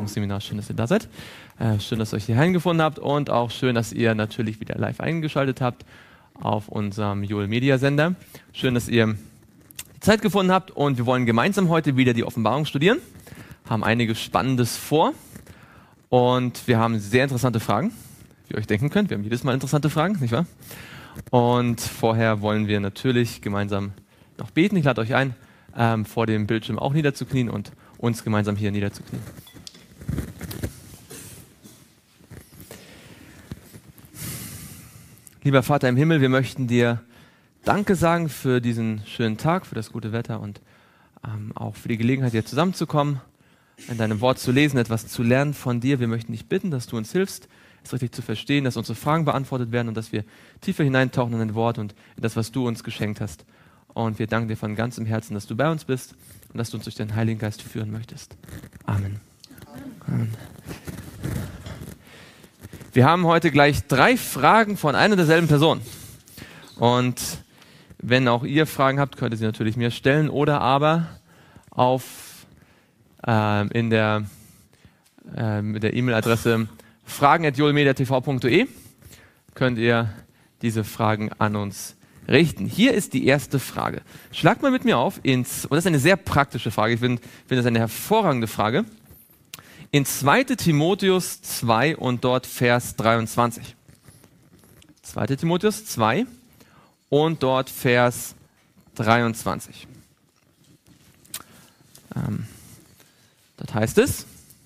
Berufungsseminar. Schön, dass ihr da seid. Schön, dass ihr euch hier hingefunden habt und auch schön, dass ihr natürlich wieder live eingeschaltet habt auf unserem Joel Media Sender. Schön, dass ihr Zeit gefunden habt und wir wollen gemeinsam heute wieder die Offenbarung studieren. Haben einiges Spannendes vor und wir haben sehr interessante Fragen, wie ihr euch denken könnt. Wir haben jedes Mal interessante Fragen, nicht wahr? Und vorher wollen wir natürlich gemeinsam noch beten. Ich lade euch ein, vor dem Bildschirm auch niederzuknien und uns gemeinsam hier niederzuknien. Lieber Vater im Himmel, wir möchten dir Danke sagen für diesen schönen Tag, für das gute Wetter und auch für die Gelegenheit, hier zusammenzukommen, in deinem Wort zu lesen, etwas zu lernen von dir. Wir möchten dich bitten, dass du uns hilfst, es richtig zu verstehen, dass unsere Fragen beantwortet werden und dass wir tiefer hineintauchen in dein Wort und in das, was du uns geschenkt hast. Und wir danken dir von ganzem Herzen, dass du bei uns bist und dass du uns durch deinen Heiligen Geist führen möchtest. Amen. Amen. Wir haben heute gleich 3 Fragen von einer und derselben Person. Und wenn auch ihr Fragen habt, könnt ihr sie natürlich mir stellen oder aber mit der E-Mail-Adresse fragen@joelmediatv.de könnt ihr diese Fragen an uns richten. Hier ist die erste Frage. Schlagt mal mit mir auf, und das ist eine sehr praktische Frage, ich finde das eine hervorragende Frage, in 2. Timotheus 2 und dort Vers 23. 2. Timotheus 2 und dort Vers 23. Dort heißt es,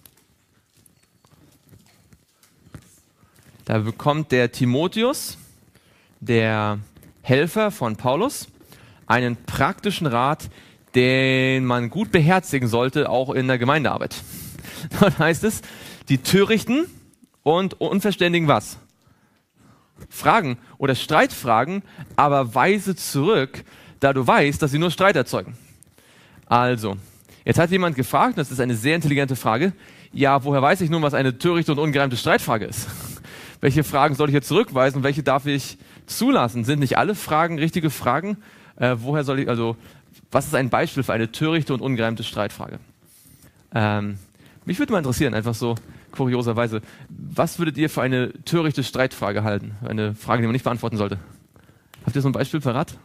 da bekommt der Timotheus, der Helfer von Paulus, einen praktischen Rat, den man gut beherzigen sollte, auch in der Gemeindearbeit. Dort heißt es, die Törichten und Unverständigen was? Fragen oder Streitfragen, aber weise zurück, da du weißt, dass sie nur Streit erzeugen. Also, jetzt hat jemand gefragt, das ist eine sehr intelligente Frage, ja, woher weiß ich nun, was eine törichte und ungereimte Streitfrage ist? Welche Fragen soll ich jetzt zurückweisen und welche darf ich zulassen? Sind nicht alle Fragen richtige Fragen? Was ist ein Beispiel für eine törichte und ungereimte Streitfrage? Mich würde mal interessieren, einfach so kurioserweise, was würdet ihr für eine törichte Streitfrage halten? Eine Frage, die man nicht beantworten sollte. Habt ihr so ein Beispiel parat?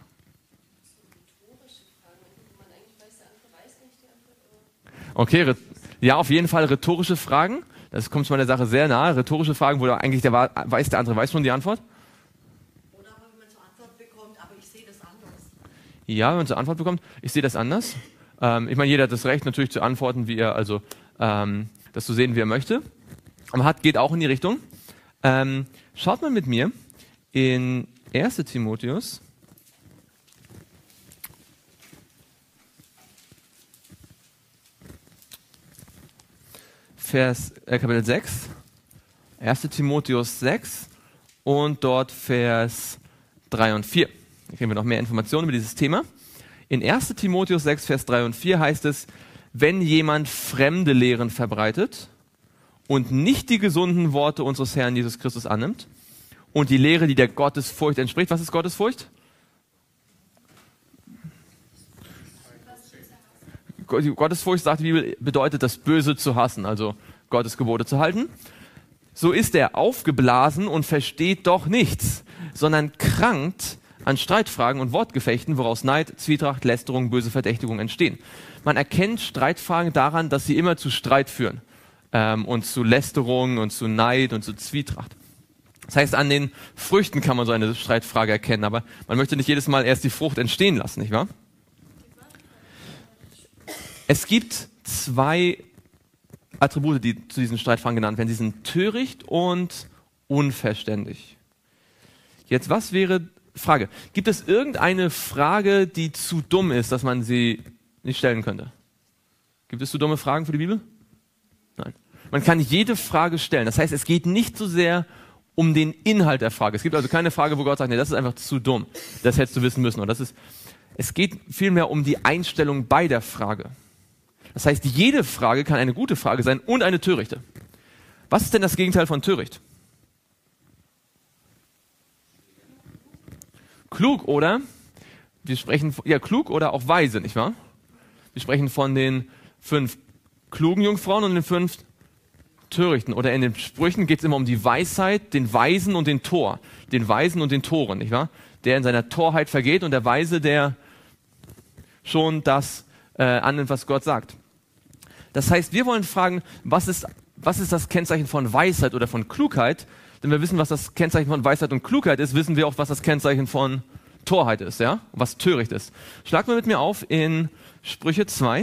Okay, ja, auf jeden Fall rhetorische Fragen. Das kommt schon mal der Sache sehr nahe. Rhetorische Fragen, wo eigentlich der andere weiß schon die Antwort. Oder wenn man zur Antwort bekommt, aber ich sehe das anders. Ja, wenn man zur Antwort bekommt, ich sehe das anders. Ich meine, jeder hat das Recht natürlich zu antworten, wie er, das zu sehen, wie er möchte. Aber geht auch in die Richtung. Schaut mal mit mir in 1. Timotheus. Kapitel 6, 1. Timotheus 6 und dort Vers 3 und 4. Hier kriegen wir noch mehr Informationen über dieses Thema. In 1. Timotheus 6, Vers 3 und 4 heißt es, wenn jemand fremde Lehren verbreitet und nicht die gesunden Worte unseres Herrn Jesus Christus annimmt und die Lehre, die der Gottesfurcht entspricht. Was ist Gottesfurcht? Gottesfurcht, sagt die Bibel, bedeutet das Böse zu hassen, also Gottes Gebote zu halten. So ist er aufgeblasen und versteht doch nichts, sondern krankt an Streitfragen und Wortgefechten, woraus Neid, Zwietracht, Lästerung, böse Verdächtigung entstehen. Man erkennt Streitfragen daran, dass sie immer zu Streit führen und zu Lästerung und zu Neid und zu Zwietracht. Das heißt, an den Früchten kann man so eine Streitfrage erkennen, aber man möchte nicht jedes Mal erst die Frucht entstehen lassen, nicht wahr? Es gibt 2 Attribute, die zu diesen Streitfragen genannt werden. Sie sind töricht und unverständig. Jetzt, was wäre Frage? Gibt es irgendeine Frage, die zu dumm ist, dass man sie nicht stellen könnte? Gibt es zu dumme Fragen für die Bibel? Nein. Man kann jede Frage stellen. Das heißt, es geht nicht so sehr um den Inhalt der Frage. Es gibt also keine Frage, wo Gott sagt, nee, das ist einfach zu dumm. Das hättest du wissen müssen. Es geht vielmehr um die Einstellung bei der Frage. Das heißt, jede Frage kann eine gute Frage sein und eine törichte. Was ist denn das Gegenteil von töricht? Klug oder? Klug oder auch weise, nicht wahr? Wir sprechen von den 5 klugen Jungfrauen und den 5 Törichten. Oder in den Sprüchen geht es immer um die Weisheit, den Weisen und den Tor. Den Weisen und den Toren, nicht wahr? Der in seiner Torheit vergeht und der Weise, der schon das annimmt, was Gott sagt. Das heißt, wir wollen fragen, was ist das Kennzeichen von Weisheit oder von Klugheit? Denn wir wissen, was das Kennzeichen von Weisheit und Klugheit ist, wissen wir auch, was das Kennzeichen von Torheit ist, ja? Was töricht ist. Schlag mal mit mir auf in Sprüche 2.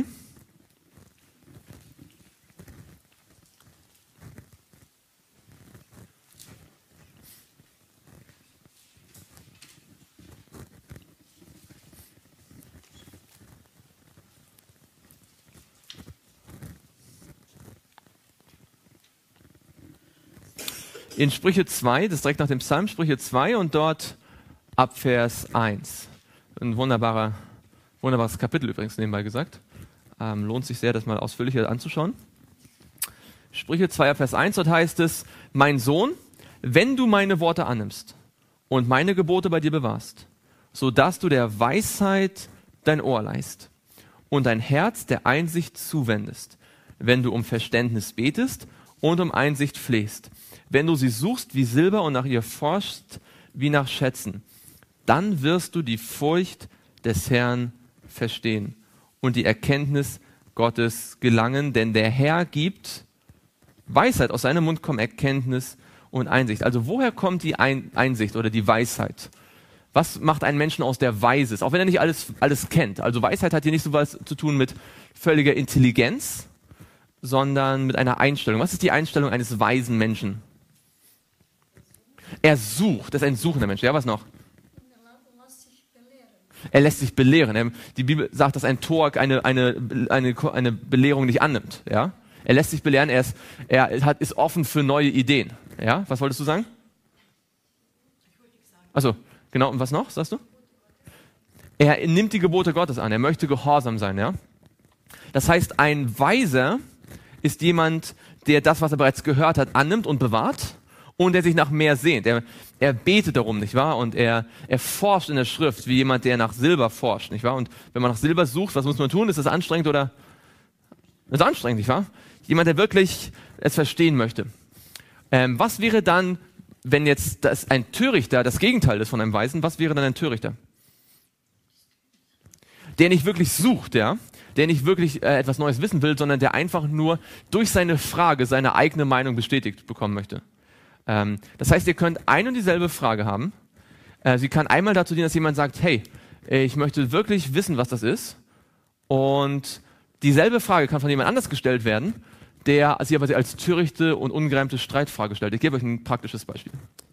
In Sprüche 2, das ist direkt nach dem Psalm, Sprüche 2 und dort ab Vers 1. Ein wunderbares Kapitel übrigens nebenbei gesagt. Lohnt sich sehr, das mal ausführlicher anzuschauen. Sprüche 2 ab Vers 1, dort heißt es, mein Sohn, wenn du meine Worte annimmst und meine Gebote bei dir bewahrst, so dass du der Weisheit dein Ohr leihst und dein Herz der Einsicht zuwendest, wenn du um Verständnis betest und um Einsicht flehst, wenn du sie suchst wie Silber und nach ihr forschst wie nach Schätzen, dann wirst du die Furcht des Herrn verstehen und die Erkenntnis Gottes gelangen, denn der Herr gibt Weisheit, aus seinem Mund kommt Erkenntnis und Einsicht. Also woher kommt die Einsicht oder die Weisheit? Was macht einen Menschen aus, der weise ist, auch wenn er nicht alles kennt? Also Weisheit hat hier nicht so was zu tun mit völliger Intelligenz, sondern mit einer Einstellung. Was ist die Einstellung eines weisen Menschen? Er sucht, das ist ein suchender Mensch. Ja, was noch? Er lässt sich belehren. Die Bibel sagt, dass ein Tor eine Belehrung nicht annimmt. Ja? Er lässt sich belehren, er ist offen für neue Ideen. Ja? Was wolltest du sagen? Achso, genau. Und was noch, sagst du? Er nimmt die Gebote Gottes an. Er möchte gehorsam sein. Ja? Das heißt, ein Weiser ist jemand, der das, was er bereits gehört hat, annimmt und bewahrt. Und der sich nach mehr sehnt. Er betet darum, nicht wahr? Und er forscht in der Schrift, wie jemand, der nach Silber forscht, nicht wahr? Und wenn man nach Silber sucht, was muss man tun? Ist das anstrengend oder? Das ist anstrengend, nicht wahr? Jemand, der wirklich es verstehen möchte. Was wäre dann, wenn jetzt ein Törichter das Gegenteil ist von einem Weisen, was wäre dann ein Törichter? Der nicht wirklich sucht, ja? Der nicht wirklich etwas Neues wissen will, sondern der einfach nur durch seine Frage seine eigene Meinung bestätigt bekommen möchte. Das heißt, ihr könnt ein und dieselbe Frage haben. Sie kann einmal dazu dienen, dass jemand sagt, hey, ich möchte wirklich wissen, was das ist. Und dieselbe Frage kann von jemand anders gestellt werden, der sie aber als törichte und ungereimte Streitfrage stellt. Ich gebe euch ein praktisches Beispiel.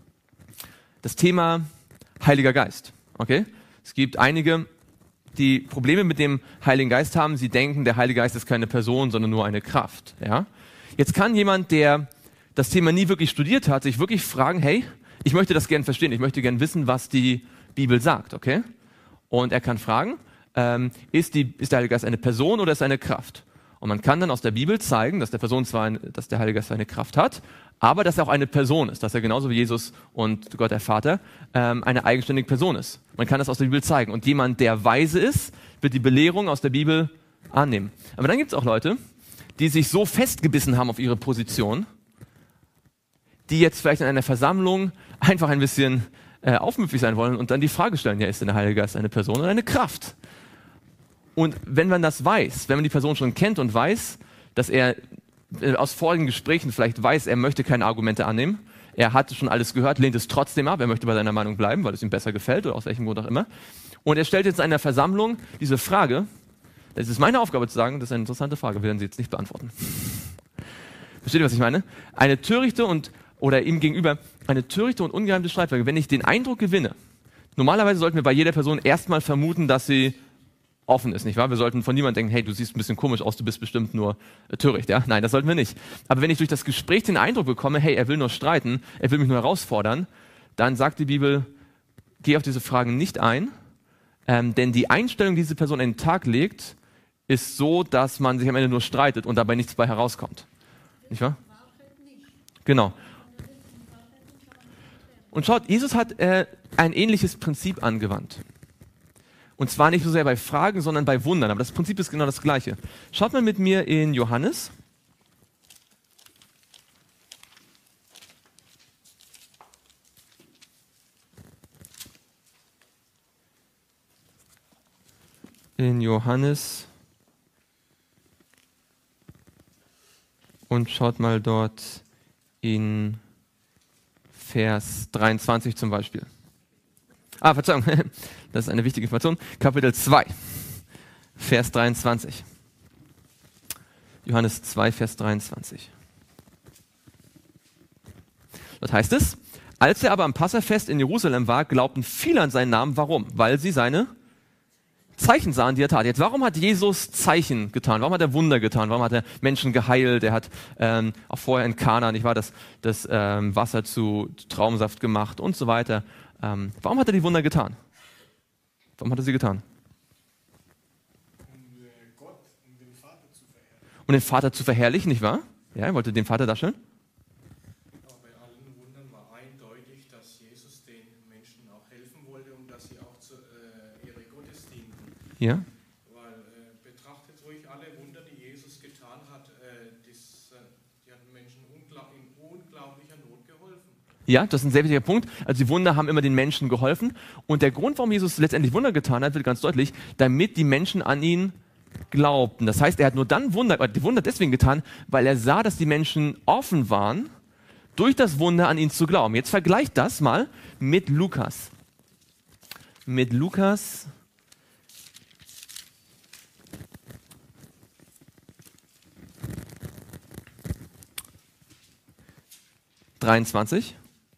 Das Thema Heiliger Geist. Okay? Es gibt einige, die Probleme mit dem Heiligen Geist haben. Sie denken, der Heilige Geist ist keine Person, sondern nur eine Kraft. Ja? Jetzt kann jemand, der das Thema nie wirklich studiert hat, sich wirklich fragen, hey, ich möchte das gerne verstehen, ich möchte gerne wissen, was die Bibel sagt, okay? Und er kann fragen, ist der Heilige Geist eine Person oder ist er eine Kraft? Und man kann dann aus der Bibel zeigen, dass der Heilige Geist eine Kraft hat, aber dass er auch eine Person ist, dass er genauso wie Jesus und Gott der Vater eine eigenständige Person ist. Man kann das aus der Bibel zeigen. Und jemand, der weise ist, wird die Belehrung aus der Bibel annehmen. Aber dann gibt es auch Leute, die sich so festgebissen haben auf ihre Position, die jetzt vielleicht in einer Versammlung einfach ein bisschen aufmüpfig sein wollen und dann die Frage stellen, ja, ist denn der Heilige Geist eine Person oder eine Kraft? Und wenn man das weiß, wenn man die Person schon kennt und weiß, dass er aus vorigen Gesprächen vielleicht weiß, er möchte keine Argumente annehmen, er hat schon alles gehört, lehnt es trotzdem ab, er möchte bei seiner Meinung bleiben, weil es ihm besser gefällt oder aus welchem Grund auch immer. Und er stellt jetzt in einer Versammlung diese Frage, das ist meine Aufgabe zu sagen, das ist eine interessante Frage, werden Sie jetzt nicht beantworten. Versteht ihr, was ich meine? Eine törichte oder ihm gegenüber eine törichte und ungereimte Streitfrage, wenn ich den Eindruck gewinne, normalerweise sollten wir bei jeder Person erstmal vermuten, dass sie offen ist, nicht wahr? Wir sollten von niemandem denken, hey, du siehst ein bisschen komisch aus, du bist bestimmt nur töricht, ja? Nein, das sollten wir nicht. Aber wenn ich durch das Gespräch den Eindruck bekomme, hey, er will nur streiten, er will mich nur herausfordern, dann sagt die Bibel, geh auf diese Fragen nicht ein, denn die Einstellung, die diese Person an den Tag legt, ist so, dass man sich am Ende nur streitet und dabei nichts bei herauskommt. Nicht wahr? Genau. Und schaut, Jesus hat ein ähnliches Prinzip angewandt. Und zwar nicht so sehr bei Fragen, sondern bei Wundern. Aber das Prinzip ist genau das Gleiche. Schaut mal mit mir in Johannes. in Johannes und schaut mal dort in Vers 23 zum Beispiel. Verzeihung, das ist eine wichtige Information. Kapitel 2, Vers 23. Johannes 2, Vers 23. Dort heißt es, als er aber am Passafest in Jerusalem war, glaubten viele an seinen Namen. Warum? Weil sie seine Zeichen sahen, die er tat. Jetzt, warum hat Jesus Zeichen getan? Warum hat er Wunder getan? Warum hat er Menschen geheilt? Er hat auch vorher in Kana, nicht wahr, das Wasser zu Traubensaft gemacht und so weiter. Warum hat er die Wunder getan? Warum hat er sie getan? Um Gott und den Vater zu verherrlichen. Um den Vater zu verherrlichen, nicht wahr? Ja, er wollte den Vater darstellen. Bei allen Wundern war eindeutig, dass Jesus den Menschen auch helfen wollte und dass sie auch zu ihre Gottes dienten. Ja. Weil betrachtet ruhig alle Wunder, die Jesus getan hat, die hatten Menschen in unglaublicher Not geholfen. Ja, das ist ein sehr wichtiger Punkt. Also die Wunder haben immer den Menschen geholfen. Und der Grund, warum Jesus letztendlich Wunder getan hat, wird ganz deutlich, damit die Menschen an ihn glaubten. Das heißt, er hat nur dann die Wunder deswegen getan, weil er sah, dass die Menschen offen waren, durch das Wunder an ihn zu glauben. Jetzt vergleicht das mal mit Lukas. Mit Lukas 23.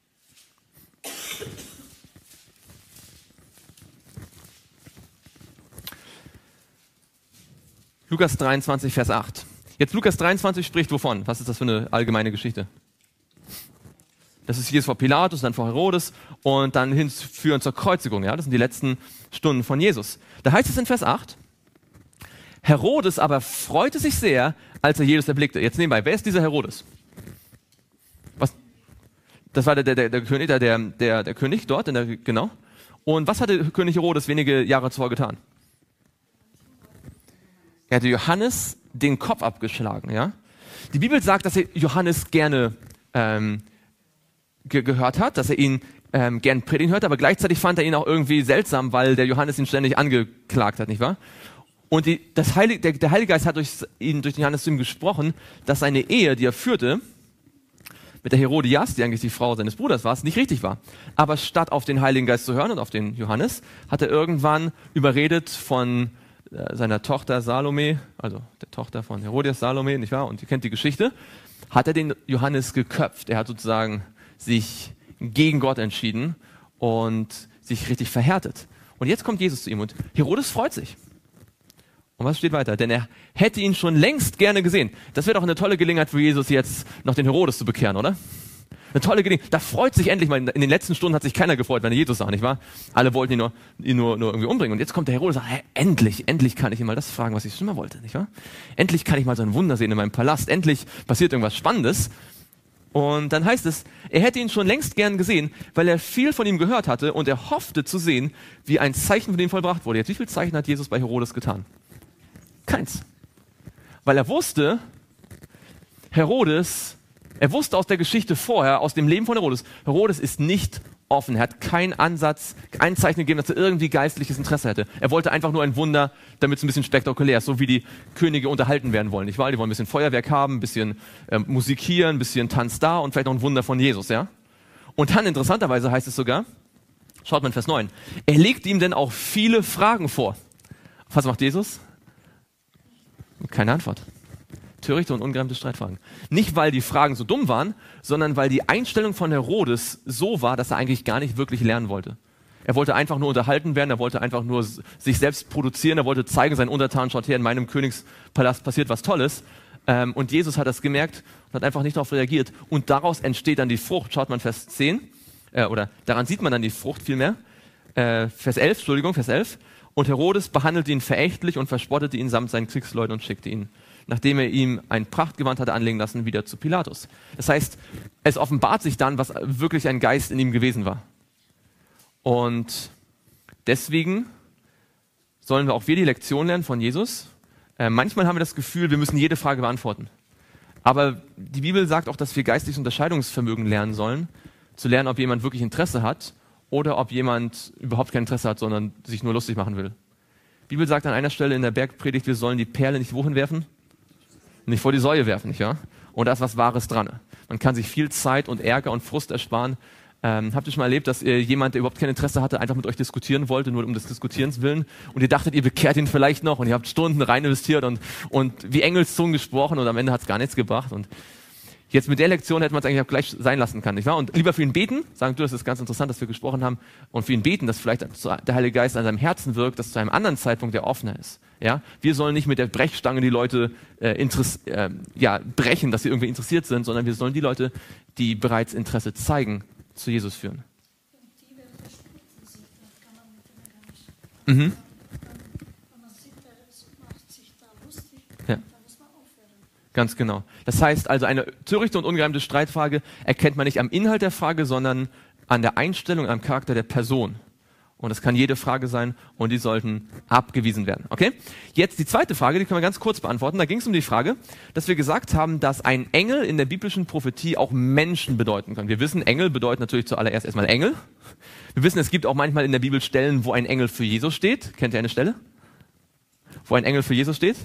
Lukas 23, Vers 8. Jetzt Lukas 23 spricht wovon? Was ist das für eine allgemeine Geschichte? Das ist Jesus vor Pilatus, dann vor Herodes und dann hinführend zur Kreuzigung. Ja? Das sind die letzten Stunden von Jesus. Da heißt es in Vers 8, Herodes aber freute sich sehr, als er Jesus erblickte. Jetzt nebenbei, wer ist dieser Herodes? Was? Das war der König, der König dort, genau. Und was hatte König Herodes wenige Jahre zuvor getan? Er hatte Johannes den Kopf abgeschlagen. Ja? Die Bibel sagt, dass er Johannes gerne gehört hat, dass er ihn gern predigen hört, aber gleichzeitig fand er ihn auch irgendwie seltsam, weil der Johannes ihn ständig angeklagt hat, nicht wahr? Und der Heilige Geist hat durch Johannes zu ihm gesprochen, dass seine Ehe, die er führte, mit der Herodias, die eigentlich die Frau seines Bruders war, nicht richtig war. Aber statt auf den Heiligen Geist zu hören und auf den Johannes, hat er irgendwann überredet von seiner Tochter Salome, also der Tochter von Herodias Salome, nicht wahr? Und ihr kennt die Geschichte, hat er den Johannes geköpft. Er hat sozusagen sich gegen Gott entschieden und sich richtig verhärtet. Und jetzt kommt Jesus zu ihm und Herodes freut sich. Und was steht weiter? Denn er hätte ihn schon längst gerne gesehen. Das wäre doch eine tolle Gelegenheit für Jesus, jetzt noch den Herodes zu bekehren, oder? Eine tolle Gelegenheit. Da freut sich endlich mal. In den letzten Stunden hat sich keiner gefreut, wenn er Jesus sah, nicht wahr? Alle wollten ihn nur irgendwie umbringen. Und jetzt kommt der Herodes und sagt, endlich kann ich ihn mal das fragen, was ich schon immer wollte, nicht wahr? Endlich kann ich mal so ein Wunder sehen in meinem Palast. Endlich passiert irgendwas Spannendes. Und dann heißt es, er hätte ihn schon längst gern gesehen, weil er viel von ihm gehört hatte und er hoffte zu sehen, wie ein Zeichen von ihm vollbracht wurde. Jetzt, wie viele Zeichen hat Jesus bei Herodes getan? Keins. Weil er wusste, er wusste aus der Geschichte vorher, aus dem Leben von Herodes ist nicht offen. Er hat keinen Ansatz, kein Zeichen gegeben, dass er irgendwie geistliches Interesse hätte. Er wollte einfach nur ein Wunder, damit es ein bisschen spektakulär ist, so wie die Könige unterhalten werden wollen, nicht wahr? Die wollen ein bisschen Feuerwerk haben, ein bisschen Musik hier, ein bisschen Tanz da und vielleicht noch ein Wunder von Jesus, ja? Und dann interessanterweise heißt es sogar, schaut mal in Vers 9, er legt ihm denn auch viele Fragen vor. Was macht Jesus? Keine Antwort. Törichte und ungereimte Streitfragen. Nicht, weil die Fragen so dumm waren, sondern weil die Einstellung von Herodes so war, dass er eigentlich gar nicht wirklich lernen wollte. Er wollte einfach nur unterhalten werden, er wollte einfach nur sich selbst produzieren, er wollte zeigen, seinen Untertanen, schaut her, in meinem Königspalast passiert was Tolles. Und Jesus hat das gemerkt und hat einfach nicht darauf reagiert. Und daraus entsteht dann die Frucht. Schaut man Vers 10, oder daran sieht man dann die Frucht vielmehr. Vers 11. Und Herodes behandelte ihn verächtlich und verspottete ihn samt seinen Kriegsleuten und schickte ihn, nachdem er ihm ein Prachtgewand hatte anlegen lassen, wieder zu Pilatus. Das heißt, es offenbart sich dann, was wirklich ein Geist in ihm gewesen war. Und deswegen sollen wir auch die Lektion lernen von Jesus. Manchmal haben wir das Gefühl, wir müssen jede Frage beantworten. Aber die Bibel sagt auch, dass wir geistliches Unterscheidungsvermögen lernen sollen, zu lernen, ob jemand wirklich Interesse hat oder ob jemand überhaupt kein Interesse hat, sondern sich nur lustig machen will. Die Bibel sagt an einer Stelle in der Bergpredigt, wir sollen die Perle nicht wohin werfen? Nicht vor die Säue werfen, nicht wahr? Und da ist was Wahres dran. Man kann sich viel Zeit und Ärger und Frust ersparen. Habt ihr schon mal erlebt, dass jemand, der überhaupt kein Interesse hatte, einfach mit euch diskutieren wollte, nur um des Diskutierens willen, und ihr dachtet, ihr bekehrt ihn vielleicht noch, und ihr habt Stunden rein investiert und wie Engelszungen gesprochen, und am Ende hat es gar nichts gebracht. Und jetzt mit der Lektion hätte man es eigentlich auch gleich sein lassen können, nicht wahr? Und lieber für ihn beten, sagen, du, das ist ganz interessant, dass wir gesprochen haben, und für ihn beten, dass vielleicht der Heilige Geist an seinem Herzen wirkt, dass zu einem anderen Zeitpunkt der offener ist. Ja? Wir sollen nicht mit der Brechstange die Leute brechen, dass sie irgendwie interessiert sind, sondern wir sollen die Leute, die bereits Interesse zeigen, zu Jesus führen. Die werden verspotten sich, das kann man mit denen gar nicht. Mhm. Wenn man sieht, der macht sich da lustig, Ja. dann muss man aufhören. Ganz genau. Das heißt also, eine törichte und ungereimte Streitfrage erkennt man nicht am Inhalt der Frage, sondern an der Einstellung, am Charakter der Person. Und das kann jede Frage sein, und die sollten abgewiesen werden. Okay? Jetzt die zweite Frage, die können wir ganz kurz beantworten. Da ging es um die Frage, dass wir gesagt haben, dass ein Engel in der biblischen Prophetie auch Menschen bedeuten kann. Wir wissen, Engel bedeuten natürlich zuallererst erstmal Engel. Wir wissen, es gibt auch manchmal in der Bibel Stellen, wo ein Engel für Jesus steht. Kennt ihr eine Stelle? Wo ein Engel für Jesus steht?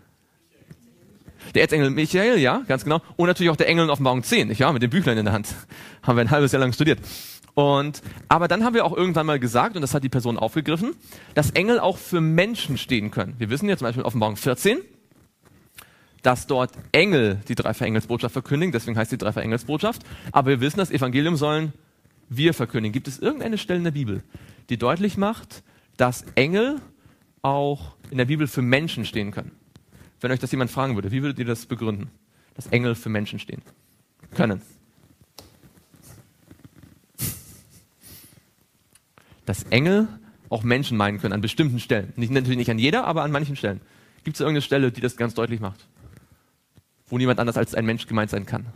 Der Erzengel Michael, ja, ganz genau. Und natürlich auch der Engel in Offenbarung 10, nicht wahr? Mit dem Büchlein in der Hand. Haben wir ein halbes Jahr lang studiert. Aber dann haben wir auch irgendwann mal gesagt, und das hat die Person aufgegriffen, dass Engel auch für Menschen stehen können. Wir wissen jetzt zum Beispiel in Offenbarung 14, dass dort Engel die dreifache Engelsbotschaft verkündigen, deswegen heißt die dreifache Engelsbotschaft. Aber wir wissen, das Evangelium sollen wir verkündigen. Gibt es irgendeine Stelle in der Bibel, die deutlich macht, dass Engel auch in der Bibel für Menschen stehen können? Wenn euch das jemand fragen würde, wie würdet ihr das begründen, dass Engel für Menschen stehen können? Dass Engel auch Menschen meinen können, an bestimmten Stellen. Natürlich nicht an jeder, aber an manchen Stellen. Gibt es irgendeine Stelle, die das ganz deutlich macht? Wo niemand anders als ein Mensch gemeint sein kann?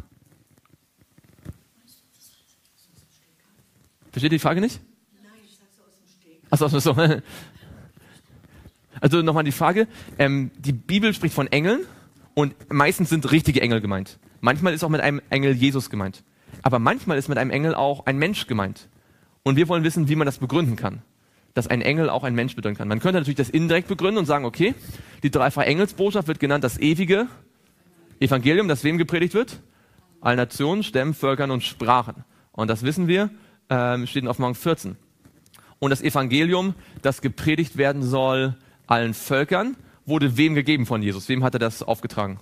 Versteht ihr die Frage nicht? Nein, ich sag so aus dem Steg. Achso, so. Also nochmal die Frage, die Bibel spricht von Engeln, und meistens sind richtige Engel gemeint. Manchmal ist auch mit einem Engel Jesus gemeint. Aber manchmal ist mit einem Engel auch ein Mensch gemeint. Und wir wollen wissen, wie man das begründen kann, dass ein Engel auch ein Mensch bedeuten kann. Man könnte natürlich das indirekt begründen und sagen, okay, die dreifache Engelsbotschaft wird genannt das ewige Evangelium, das wem gepredigt wird? Allen Nationen, Stämmen, Völkern und Sprachen. Und das wissen wir, steht in Offenbarung 14. Und das Evangelium, das gepredigt werden soll allen Völkern, wurde wem gegeben von Jesus? Wem hat er das aufgetragen?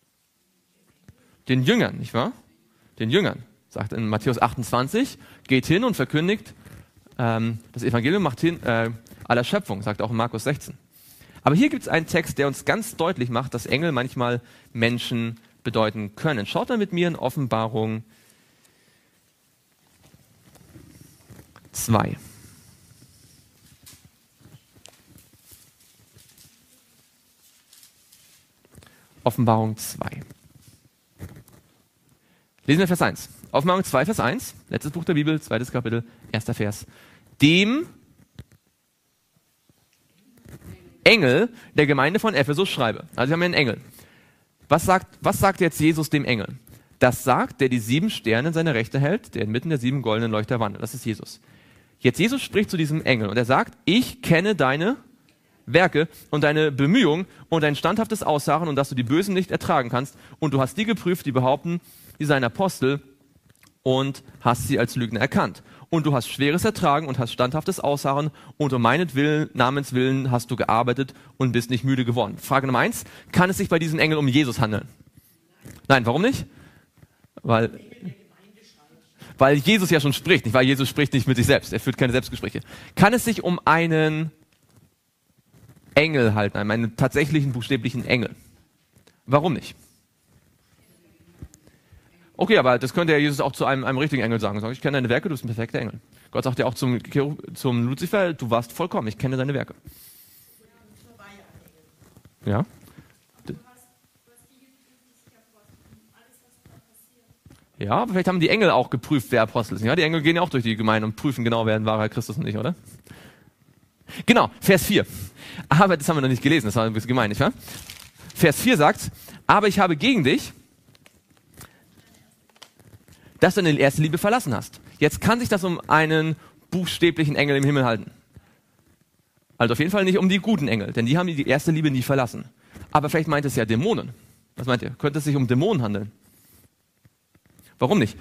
Den Jüngern, nicht wahr? Den Jüngern. Sagt in Matthäus 28, geht hin und verkündigt das Evangelium, macht hin aller Schöpfung, sagt auch in Markus 16. Aber hier gibt es einen Text, der uns ganz deutlich macht, dass Engel manchmal Menschen bedeuten können. Schaut mal mit mir in Offenbarung 2. Offenbarung 2. Lesen wir Vers 1. Offenbarung 2, Vers 1. Letztes Buch der Bibel, zweites Kapitel, erster Vers. Dem Engel der Gemeinde von Ephesus schreibe. Also wir haben hier einen Engel. Was sagt jetzt Jesus dem Engel? Das sagt, der die 7 Sterne in seiner Rechte hält, der inmitten der 7 goldenen Leuchter wandelt. Das ist Jesus. Jetzt Jesus spricht zu diesem Engel und er sagt, ich kenne deine Werke und deine Bemühungen und dein standhaftes Ausharren und dass du die Bösen nicht ertragen kannst. Und du hast die geprüft, die behaupten, die seien Apostel, und hast sie als Lügner erkannt. Und du hast Schweres ertragen und hast standhaftes Ausharren und um meinetwillen, Namens willen hast du gearbeitet und bist nicht müde geworden. Frage Nummer 1, kann es sich bei diesem Engel um Jesus handeln? Nein, warum nicht? Weil Jesus ja schon spricht, nicht? Weil Jesus spricht nicht mit sich selbst, er führt keine Selbstgespräche. Kann es sich um einen Engel halten, einen tatsächlichen buchstäblichen Engel? Warum nicht? Okay, aber das könnte ja Jesus auch zu einem richtigen Engel sagen. Ich kenne deine Werke, du bist ein perfekter Engel. Gott sagt ja auch zum Luzifer, du warst vollkommen, ich kenne deine Werke. Ja? Ja, aber vielleicht haben die Engel auch geprüft, wer Apostel ist. Ja, die Engel gehen ja auch durch die Gemeinde und prüfen genau, wer ein wahrer Christus und nicht, oder? Genau, Vers 4. Aber das haben wir noch nicht gelesen, das war ein bisschen gemein, nicht wahr? Vers 4 sagt, aber ich habe gegen dich, dass du deine erste Liebe verlassen hast. Jetzt kann sich das um einen buchstäblichen Engel im Himmel halten. Also auf jeden Fall nicht um die guten Engel, denn die haben die erste Liebe nie verlassen. Aber vielleicht meint es ja Dämonen. Was meint ihr? Könnte es sich um Dämonen handeln? Warum nicht?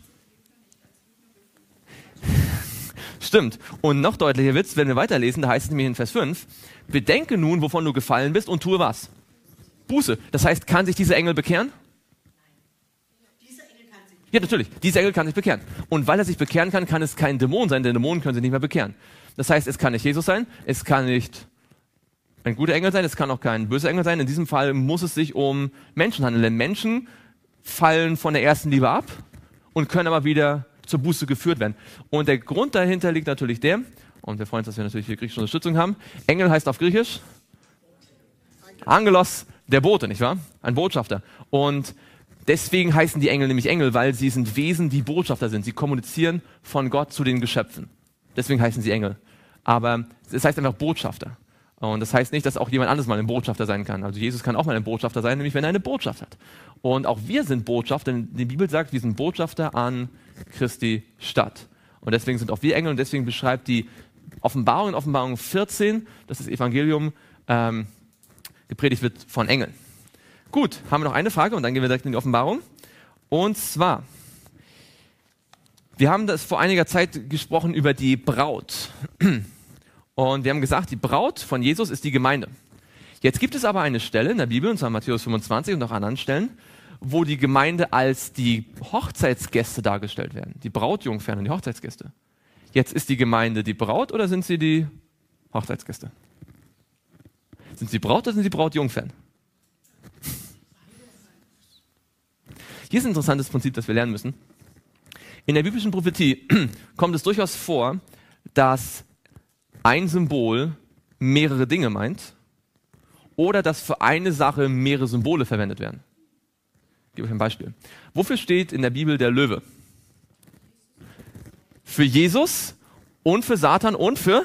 Stimmt. Und noch deutlicher wird's, wenn wir weiterlesen, da heißt es nämlich in Vers 5, bedenke nun, wovon du gefallen bist und tue was? Buße. Das heißt, kann sich dieser Engel bekehren? Dieser Engel kann sich. Ja, natürlich. Dieser Engel kann sich bekehren. Und weil er sich bekehren kann, kann es kein Dämon sein, denn Dämonen können sich nicht mehr bekehren. Das heißt, es kann nicht Jesus sein, es kann nicht ein guter Engel sein, es kann auch kein böser Engel sein. In diesem Fall muss es sich um Menschen handeln, denn Menschen fallen von der ersten Liebe ab und können aber wieder zur Buße geführt werden. Und der Grund dahinter liegt natürlich der, und wir freuen uns, dass wir natürlich hier griechische Unterstützung haben, Engel heißt auf Griechisch Angelos, der Bote, nicht wahr? Ein Botschafter. Und deswegen heißen die Engel nämlich Engel, weil sie sind Wesen, die Botschafter sind. Sie kommunizieren von Gott zu den Geschöpfen. Deswegen heißen sie Engel. Aber es heißt einfach Botschafter. Und das heißt nicht, dass auch jemand anderes mal ein Botschafter sein kann. Also Jesus kann auch mal ein Botschafter sein, nämlich wenn er eine Botschaft hat. Und auch wir sind Botschafter, denn die Bibel sagt, wir sind Botschafter an Christi Stadt. Und deswegen sind auch wir Engel und deswegen beschreibt die Offenbarung in Offenbarung 14, dass das Evangelium gepredigt wird von Engeln. Gut, haben wir noch eine Frage und dann gehen wir direkt in die Offenbarung. Und zwar, wir haben das vor einiger Zeit gesprochen über die Braut. Und wir haben gesagt, die Braut von Jesus ist die Gemeinde. Jetzt gibt es aber eine Stelle in der Bibel, und zwar Matthäus 25 und auch an anderen Stellen, wo die Gemeinde als die Hochzeitsgäste dargestellt werden. Die Brautjungfern und die Hochzeitsgäste. Jetzt ist die Gemeinde die Braut oder sind sie die Hochzeitsgäste? Sind sie Braut oder sind sie Brautjungfern? Hier ist ein interessantes Prinzip, das wir lernen müssen. In der biblischen Prophetie kommt es durchaus vor, dass ein Symbol mehrere Dinge meint oder dass für eine Sache mehrere Symbole verwendet werden. Ich gebe euch ein Beispiel. Wofür steht in der Bibel der Löwe? Für Jesus und für Satan und für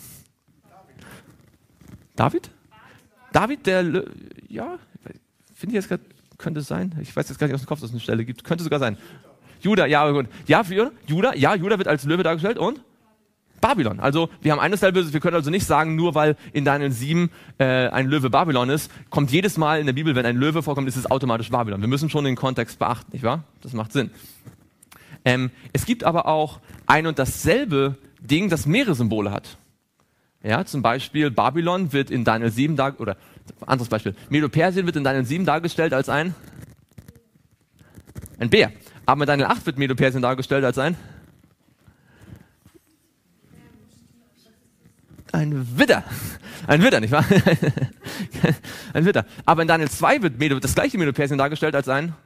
David? David, der Löwe, ja, finde ich jetzt gerade, könnte es sein. Ich weiß jetzt gar nicht aus dem Kopf, dass es eine Stelle gibt. Könnte sogar sein. Judah, ja, gut. Ja, für Judah, ja, Judah wird als Löwe dargestellt und Babylon. Also wir haben eines selbe, wir können also nicht sagen, nur weil in Daniel 7 ein Löwe Babylon ist, kommt jedes Mal in der Bibel, wenn ein Löwe vorkommt, ist es automatisch Babylon. Wir müssen schon den Kontext beachten, nicht wahr? Das macht Sinn. Es gibt aber auch ein und dasselbe Ding, das mehrere Symbole hat. Ja, zum Beispiel Babylon wird in Daniel 7 oder anderes Beispiel, Medo-Persien wird in Daniel 7 dargestellt als ein Bär. Aber in Daniel 8 wird Medo-Persien dargestellt als ein Widder. Ein Widder, nicht wahr? Ein Widder. Aber in Daniel 2 wird das gleiche Medo-Persien dargestellt als ein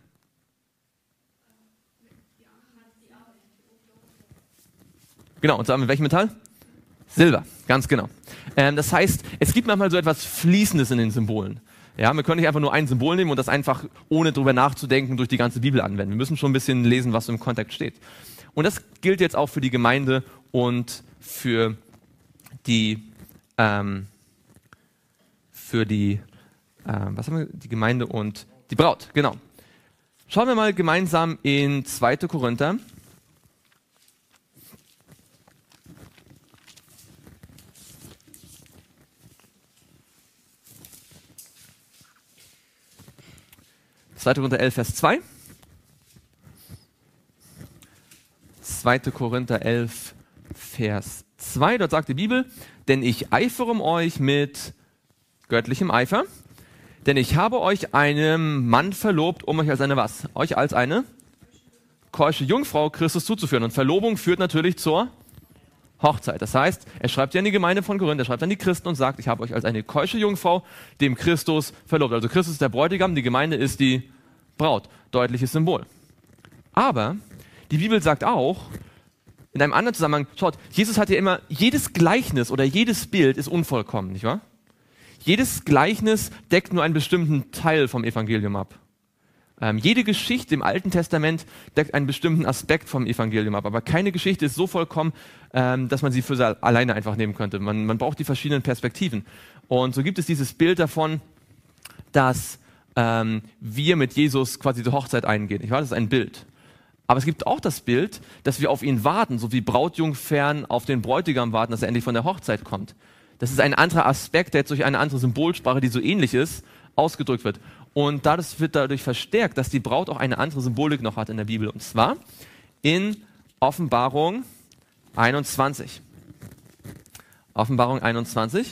Genau, und zwar mit welchem Metall? Silber, ganz genau. Das heißt, es gibt manchmal so etwas Fließendes in den Symbolen. Ja, wir können nicht einfach nur ein Symbol nehmen und das einfach, ohne drüber nachzudenken, durch die ganze Bibel anwenden. Wir müssen schon ein bisschen lesen, was im Kontext steht. Und das gilt jetzt auch für die Gemeinde und für die die Gemeinde und die Braut, genau. Schauen wir mal gemeinsam in 2. Korinther. Zweite Korinther 11, Vers 2. 2. Korinther 11, Vers 2. Dort sagt die Bibel, denn ich eifere um euch mit göttlichem Eifer, denn ich habe euch einem Mann verlobt, um euch als eine was? Euch als eine keusche Jungfrau Christus zuzuführen. Und Verlobung führt natürlich zur Hochzeit. Das heißt, er schreibt ja an die Gemeinde von Korinth, er schreibt an die Christen und sagt, ich habe euch als eine keusche Jungfrau dem Christus verlobt. Also Christus ist der Bräutigam, die Gemeinde ist die Braut. Deutliches Symbol. Aber die Bibel sagt auch, in einem anderen Zusammenhang, schaut, Jesus hat ja immer, jedes Gleichnis oder jedes Bild ist unvollkommen, nicht wahr? Jedes Gleichnis deckt nur einen bestimmten Teil vom Evangelium ab. Jede Geschichte im Alten Testament deckt einen bestimmten Aspekt vom Evangelium ab, aber keine Geschichte ist so vollkommen, dass man sie für sie alleine einfach nehmen könnte. Man braucht die verschiedenen Perspektiven. Und so gibt es dieses Bild davon, dass wir mit Jesus quasi die Hochzeit eingehen. Das ist ein Bild. Aber es gibt auch das Bild, dass wir auf ihn warten, so wie Brautjungfern auf den Bräutigam warten, dass er endlich von der Hochzeit kommt. Das ist ein anderer Aspekt, der jetzt durch eine andere Symbolsprache, die so ähnlich ist, ausgedrückt wird. Und das wird dadurch verstärkt, dass die Braut auch eine andere Symbolik noch hat in der Bibel. Und zwar in Offenbarung 21. Offenbarung 21.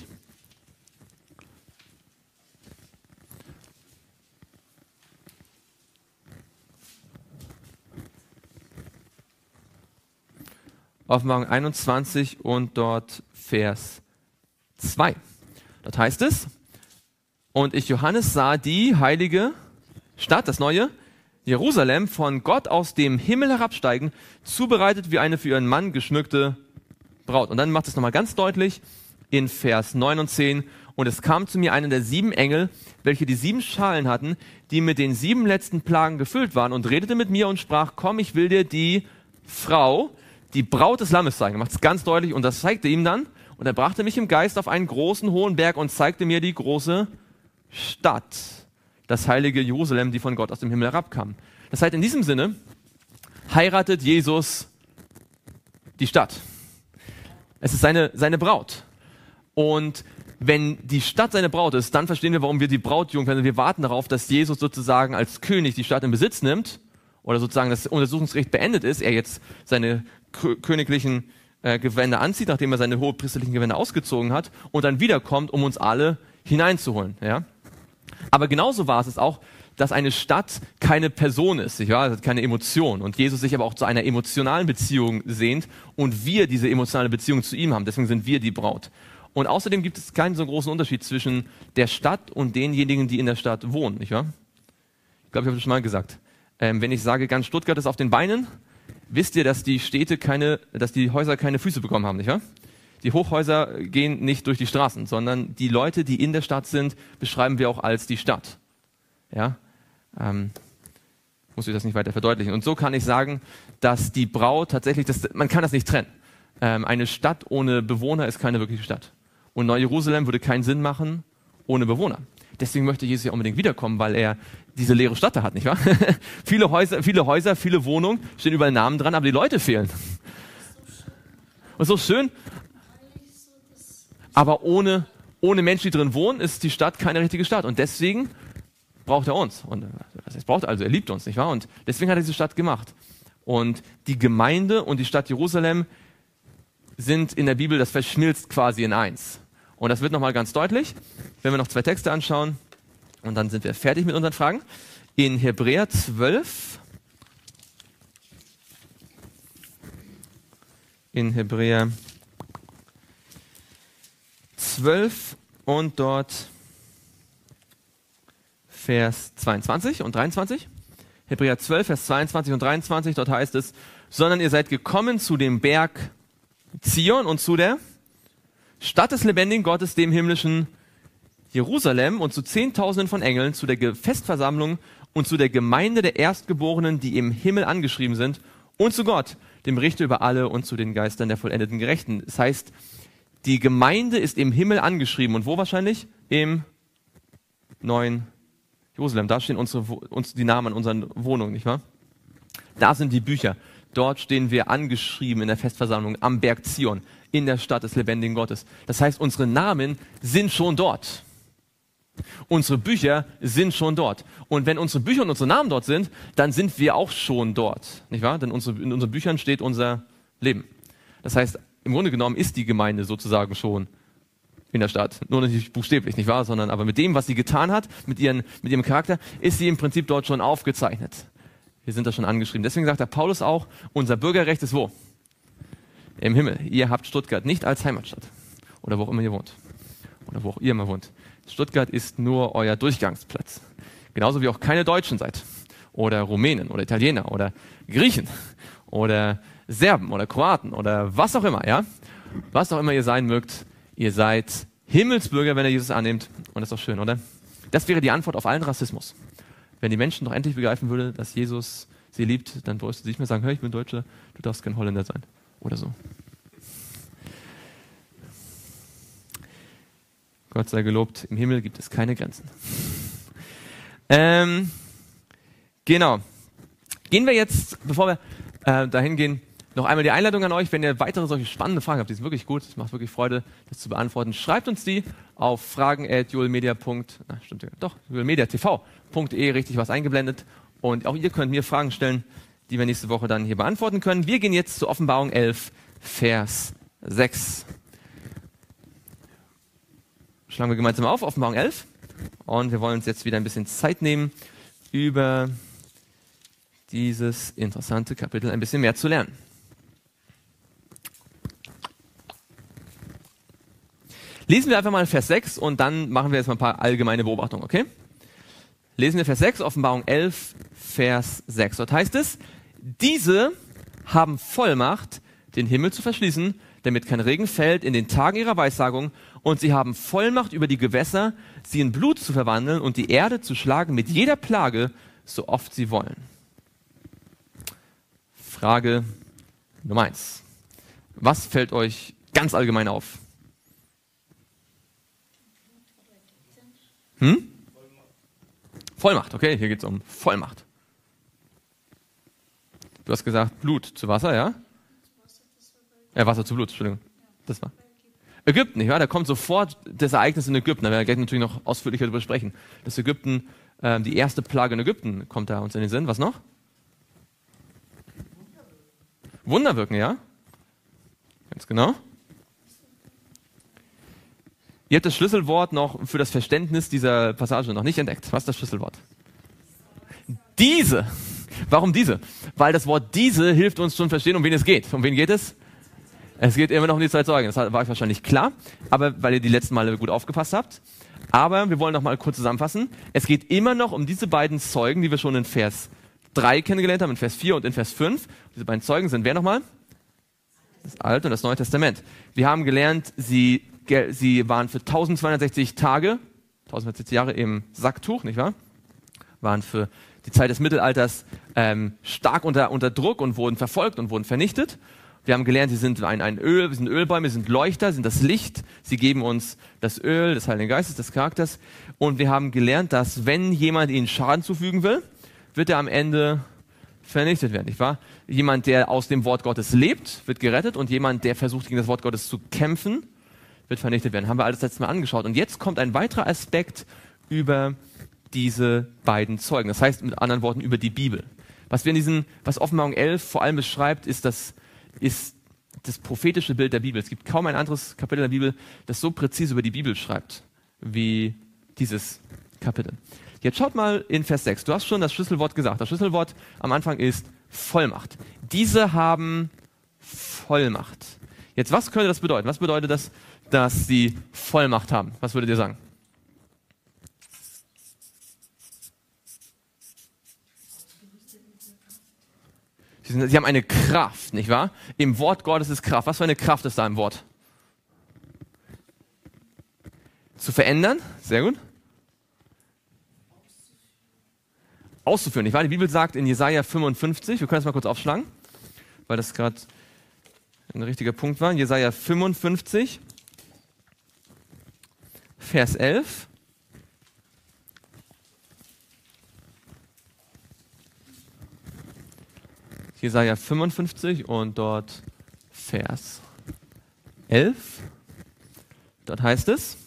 Offenbarung 21 und dort Vers 2. Dort heißt es: Und ich, Johannes, sah die heilige Stadt, das neue Jerusalem, von Gott aus dem Himmel herabsteigen, zubereitet wie eine für ihren Mann geschmückte Braut. Und dann macht es nochmal ganz deutlich in Vers 9 und 10. Und es kam zu mir einer der 7 Engel, welche die 7 Schalen hatten, die mit den 7 letzten Plagen gefüllt waren, und redete mit mir und sprach: Komm, ich will dir die Frau, die Braut des Lammes zeigen. Er macht es ganz deutlich, und das zeigte ihm dann. Und er brachte mich im Geist auf einen großen, hohen Berg und zeigte mir die große Stadt, das heilige Jerusalem, die von Gott aus dem Himmel herabkam. Das heißt, in diesem Sinne heiratet Jesus die Stadt. Es ist seine Braut. Und wenn die Stadt seine Braut ist, dann verstehen wir, warum wir die Brautjungfer, also wir warten darauf, dass Jesus sozusagen als König die Stadt in Besitz nimmt, oder sozusagen das Untersuchungsrecht beendet ist, er jetzt seine königlichen Gewänder anzieht, nachdem er seine hohepriesterlichen Gewänder ausgezogen hat, und dann wiederkommt, um uns alle hineinzuholen. Ja? Aber genauso war es auch, dass eine Stadt keine Person ist, nicht wahr? Keine Emotion. Und Jesus sich aber auch zu einer emotionalen Beziehung sehnt und wir diese emotionale Beziehung zu ihm haben. Deswegen sind wir die Braut. Und außerdem gibt es keinen so großen Unterschied zwischen der Stadt und denjenigen, die in der Stadt wohnen, nicht wahr? Ich glaube, ich habe das schon mal gesagt. Wenn ich sage, ganz Stuttgart ist auf den Beinen, wisst ihr, dass die Häuser keine Füße bekommen haben, nicht wahr? Die Hochhäuser gehen nicht durch die Straßen, sondern die Leute, die in der Stadt sind, beschreiben wir auch als die Stadt. Ja? Muss ich das nicht weiter verdeutlichen. Und so kann ich sagen, dass die Braut tatsächlich, man kann das nicht trennen. Eine Stadt ohne Bewohner ist keine wirkliche Stadt. Und Neu-Jerusalem würde keinen Sinn machen ohne Bewohner. Deswegen möchte Jesus ja unbedingt wiederkommen, weil er diese leere Stadt da hat, nicht wahr? Viele Häuser, viele Wohnungen, stehen überall Namen dran, aber die Leute fehlen. Und so schön, aber ohne Menschen, die drin wohnen, ist die Stadt keine richtige Stadt. Und deswegen braucht er uns. Und was heißt braucht er? Also er liebt uns, nicht wahr? Und deswegen hat er diese Stadt gemacht. Und die Gemeinde und die Stadt Jerusalem sind in der Bibel, das verschmilzt quasi in eins. Und das wird nochmal ganz deutlich, wenn wir noch 2 Texte anschauen. Und dann sind wir fertig mit unseren Fragen. In Hebräer 12. In Hebräer 12 und dort Vers 22 und 23. Hebräer 12, Vers 22 und 23, dort heißt es: Sondern ihr seid gekommen zu dem Berg Zion und zu der Stadt des lebendigen Gottes, dem himmlischen Jerusalem, und zu Zehntausenden von Engeln, zu der Festversammlung und zu der Gemeinde der Erstgeborenen, die im Himmel angeschrieben sind, und zu Gott, dem Richter über alle, und zu den Geistern der vollendeten Gerechten. Das heißt, die Gemeinde ist im Himmel angeschrieben. Und wo wahrscheinlich? Im neuen Jerusalem. Da stehen die Namen an unseren Wohnungen, nicht wahr? Da sind die Bücher. Dort stehen wir angeschrieben in der Festversammlung am Berg Zion, in der Stadt des lebendigen Gottes. Das heißt, unsere Namen sind schon dort. Unsere Bücher sind schon dort. Und wenn unsere Bücher und unsere Namen dort sind, dann sind wir auch schon dort, nicht wahr? Denn in unseren Büchern steht unser Leben. Das heißt, im Grunde genommen ist die Gemeinde sozusagen schon in der Stadt. Nur nicht buchstäblich, nicht wahr? Sondern aber mit dem, was sie getan hat, mit ihrem Charakter, ist sie im Prinzip dort schon aufgezeichnet. Wir sind da schon angeschrieben. Deswegen sagt der Paulus auch, unser Bürgerrecht ist wo? Im Himmel. Ihr habt Stuttgart nicht als Heimatstadt. Oder wo auch immer ihr wohnt. Oder wo auch ihr immer wohnt. Stuttgart ist nur euer Durchgangsplatz. Genauso wie auch keine Deutschen seid. Oder Rumänen oder Italiener oder Griechen oder Serben oder Kroaten oder was auch immer, ja? Was auch immer ihr sein mögt, ihr seid Himmelsbürger, wenn ihr Jesus annehmt. Und das ist doch schön, oder? Das wäre die Antwort auf allen Rassismus. Wenn die Menschen doch endlich begreifen würden, dass Jesus sie liebt, dann bräuchten sie nicht mehr sagen, hör, ich bin Deutscher, du darfst kein Holländer sein. Oder so. Gott sei gelobt, im Himmel gibt es keine Grenzen. Genau. Gehen wir jetzt, bevor wir dahin gehen, Noch einmal die Einladung an euch, wenn ihr weitere solche spannende Fragen habt, die sind wirklich gut, es macht wirklich Freude, das zu beantworten. Schreibt uns die auf fragen@joelmedia.tv.de, richtig was eingeblendet. Und auch ihr könnt mir Fragen stellen, die wir nächste Woche dann hier beantworten können. Wir gehen jetzt zur Offenbarung 11, Vers 6. Schlagen wir gemeinsam auf, Offenbarung 11. Und wir wollen uns jetzt wieder ein bisschen Zeit nehmen, über dieses interessante Kapitel ein bisschen mehr zu lernen. Lesen wir einfach mal Vers 6 und dann machen wir jetzt mal ein paar allgemeine Beobachtungen, okay? Lesen wir Vers 6, Offenbarung 11, Vers 6. Dort heißt es, diese haben Vollmacht, den Himmel zu verschließen, damit kein Regen fällt in den Tagen ihrer Weissagung, und sie haben Vollmacht über die Gewässer, sie in Blut zu verwandeln und die Erde zu schlagen mit jeder Plage, so oft sie wollen. Frage Nummer 1. Was fällt euch ganz allgemein auf? Vollmacht, okay, hier geht es um Vollmacht. Du hast gesagt, Blut zu Wasser, ja? Wasser zu Blut, Entschuldigung. Das war Ägypten, nicht wahr? Da kommt sofort das Ereignis in Ägypten, da werden wir gleich natürlich noch ausführlicher darüber sprechen. Das Ägypten, die erste Plage in Ägypten kommt da uns in den Sinn. Was noch? Wunderwirken, ja? Ganz genau. Ihr habt das Schlüsselwort noch für das Verständnis dieser Passage noch nicht entdeckt. Was ist das Schlüsselwort? Diese. Warum diese? Weil das Wort diese hilft uns schon verstehen, um wen es geht. Um wen geht es? Es geht immer noch um die zwei Zeugen. Das war euch wahrscheinlich klar, aber weil ihr die letzten Male gut aufgepasst habt. Aber wir wollen noch mal kurz zusammenfassen. Es geht immer noch um diese beiden Zeugen, die wir schon in Vers 3 kennengelernt haben, in Vers 4 und in Vers 5. Diese beiden Zeugen sind wer nochmal? Das Alte und das Neue Testament. Wir haben gelernt, sie waren für 1260 Tage, 1260 Jahre im Sacktuch, nicht wahr? Waren für die Zeit des Mittelalters stark unter Druck und wurden verfolgt und wurden vernichtet. Wir haben gelernt, sie sind wir sind Ölbäume, sie sind Leuchter, sind das Licht. Sie geben uns das Öl des Heiligen Geistes, des Charakters. Und wir haben gelernt, dass wenn jemand ihnen Schaden zufügen will, wird er am Ende vernichtet werden, nicht wahr? Jemand, der aus dem Wort Gottes lebt, wird gerettet und jemand, der versucht, gegen das Wort Gottes zu kämpfen, wird vernichtet werden. Haben wir alles letztes Mal angeschaut. Und jetzt kommt ein weiterer Aspekt über diese beiden Zeugen. Das heißt mit anderen Worten über die Bibel. Was Offenbarung 11 vor allem beschreibt, ist das prophetische Bild der Bibel. Es gibt kaum ein anderes Kapitel der Bibel, das so präzise über die Bibel schreibt, wie dieses Kapitel. Jetzt schaut mal in Vers 6. Du hast schon das Schlüsselwort gesagt. Das Schlüsselwort am Anfang ist Vollmacht. Diese haben Vollmacht. Jetzt, was könnte das bedeuten? Was bedeutet das, dass sie Vollmacht haben? Was würdet ihr sagen? Sie haben eine Kraft, nicht wahr? Im Wort Gottes ist Kraft. Was für eine Kraft ist da im Wort? Zu verändern? Sehr gut. Auszuführen, nicht wahr? Die Bibel sagt in Jesaja 55, wir können das mal kurz aufschlagen, weil das gerade ein richtiger Punkt war. Jesaja 55, Vers 11. Jesaja 55 und dort Vers 11. Dort heißt es,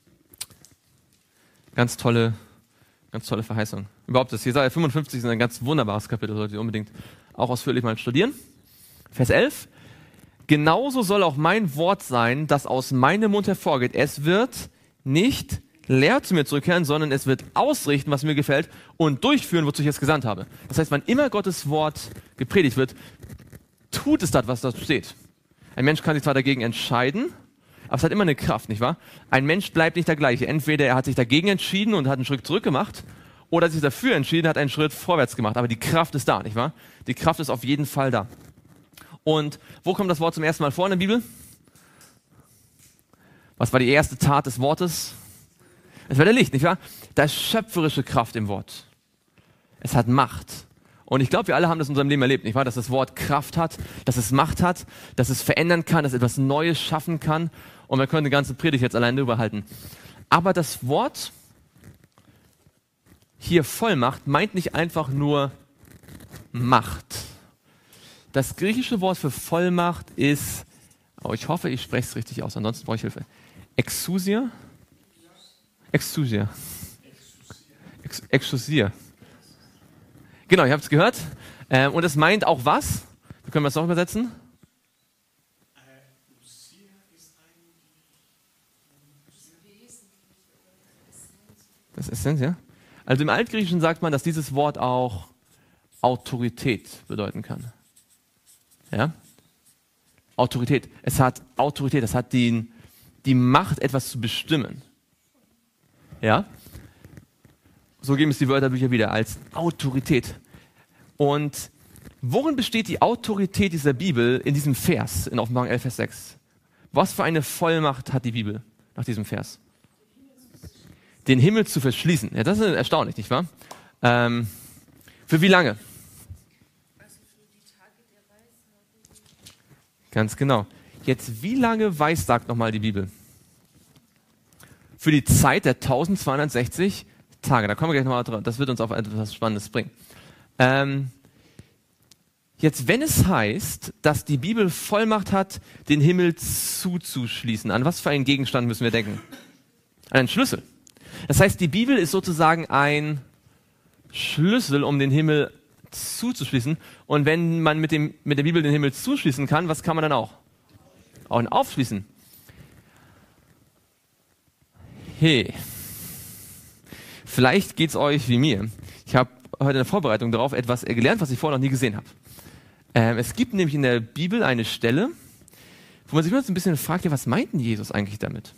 ganz tolle Verheißung. Überhaupt, das Jesaja 55 ist ein ganz wunderbares Kapitel, solltet ihr unbedingt auch ausführlich mal studieren. Vers 11. Genauso soll auch mein Wort sein, das aus meinem Mund hervorgeht. Es wird nicht leer zu mir zurückkehren, sondern es wird ausrichten, was mir gefällt und durchführen, wozu ich es gesandt habe. Das heißt, wann immer Gottes Wort gepredigt wird, tut es das, was da steht. Ein Mensch kann sich zwar dagegen entscheiden, aber es hat immer eine Kraft, nicht wahr? Ein Mensch bleibt nicht der gleiche. Entweder er hat sich dagegen entschieden und hat einen Schritt zurück gemacht, oder hat sich dafür entschieden, hat einen Schritt vorwärts gemacht. Aber die Kraft ist da, nicht wahr? Die Kraft ist auf jeden Fall da. Und wo kommt das Wort zum ersten Mal vor in der Bibel? Was war die erste Tat des Wortes? Es war der Licht, nicht wahr? Da ist schöpferische Kraft im Wort. Es hat Macht. Und ich glaube, wir alle haben das in unserem Leben erlebt, nicht wahr? Dass das Wort Kraft hat, dass es Macht hat, dass es verändern kann, dass es etwas Neues schaffen kann. Und wir können die ganze Predigt jetzt allein drüber halten. Aber das Wort hier Vollmacht meint nicht einfach nur Macht. Das griechische Wort für Vollmacht ist, ich hoffe, ich spreche es richtig aus, ansonsten brauche ich Hilfe. Exousia? Exousia. Exousia. Genau, ihr habt es gehört. Und es meint auch was? Wie können wir es noch übersetzen? Das ist Essenz, ja? Also im Altgriechischen sagt man, dass dieses Wort auch Autorität bedeuten kann. Ja? Autorität. Es hat Autorität, es hat die Macht, etwas zu bestimmen. Ja? So geben es die Wörterbücher wieder als Autorität. Und worin besteht die Autorität dieser Bibel in diesem Vers, in Offenbarung 11, Vers 6? Was für eine Vollmacht hat die Bibel nach diesem Vers? Den Himmel zu verschließen. Ja, das ist erstaunlich, nicht wahr? Für wie lange? Ganz genau. Jetzt, wie lange weissagt nochmal die Bibel? Für die Zeit der 1260 Tage. Da kommen wir gleich nochmal drauf. Das wird uns auf etwas Spannendes bringen. Jetzt, wenn es heißt, dass die Bibel Vollmacht hat, den Himmel zuzuschließen, an was für einen Gegenstand müssen wir denken? An einen Schlüssel. Das heißt, die Bibel ist sozusagen ein Schlüssel, um den Himmel zuzuschließen. Und wenn man mit der Bibel den Himmel zuschließen kann, was kann man dann auch? Auch ihn aufschließen. Hey, vielleicht geht es euch wie mir. Ich habe heute in der Vorbereitung darauf etwas gelernt, was ich vorher noch nie gesehen habe. Es gibt nämlich in der Bibel eine Stelle, wo man sich ein bisschen fragt, ja, was meint denn Jesus eigentlich damit?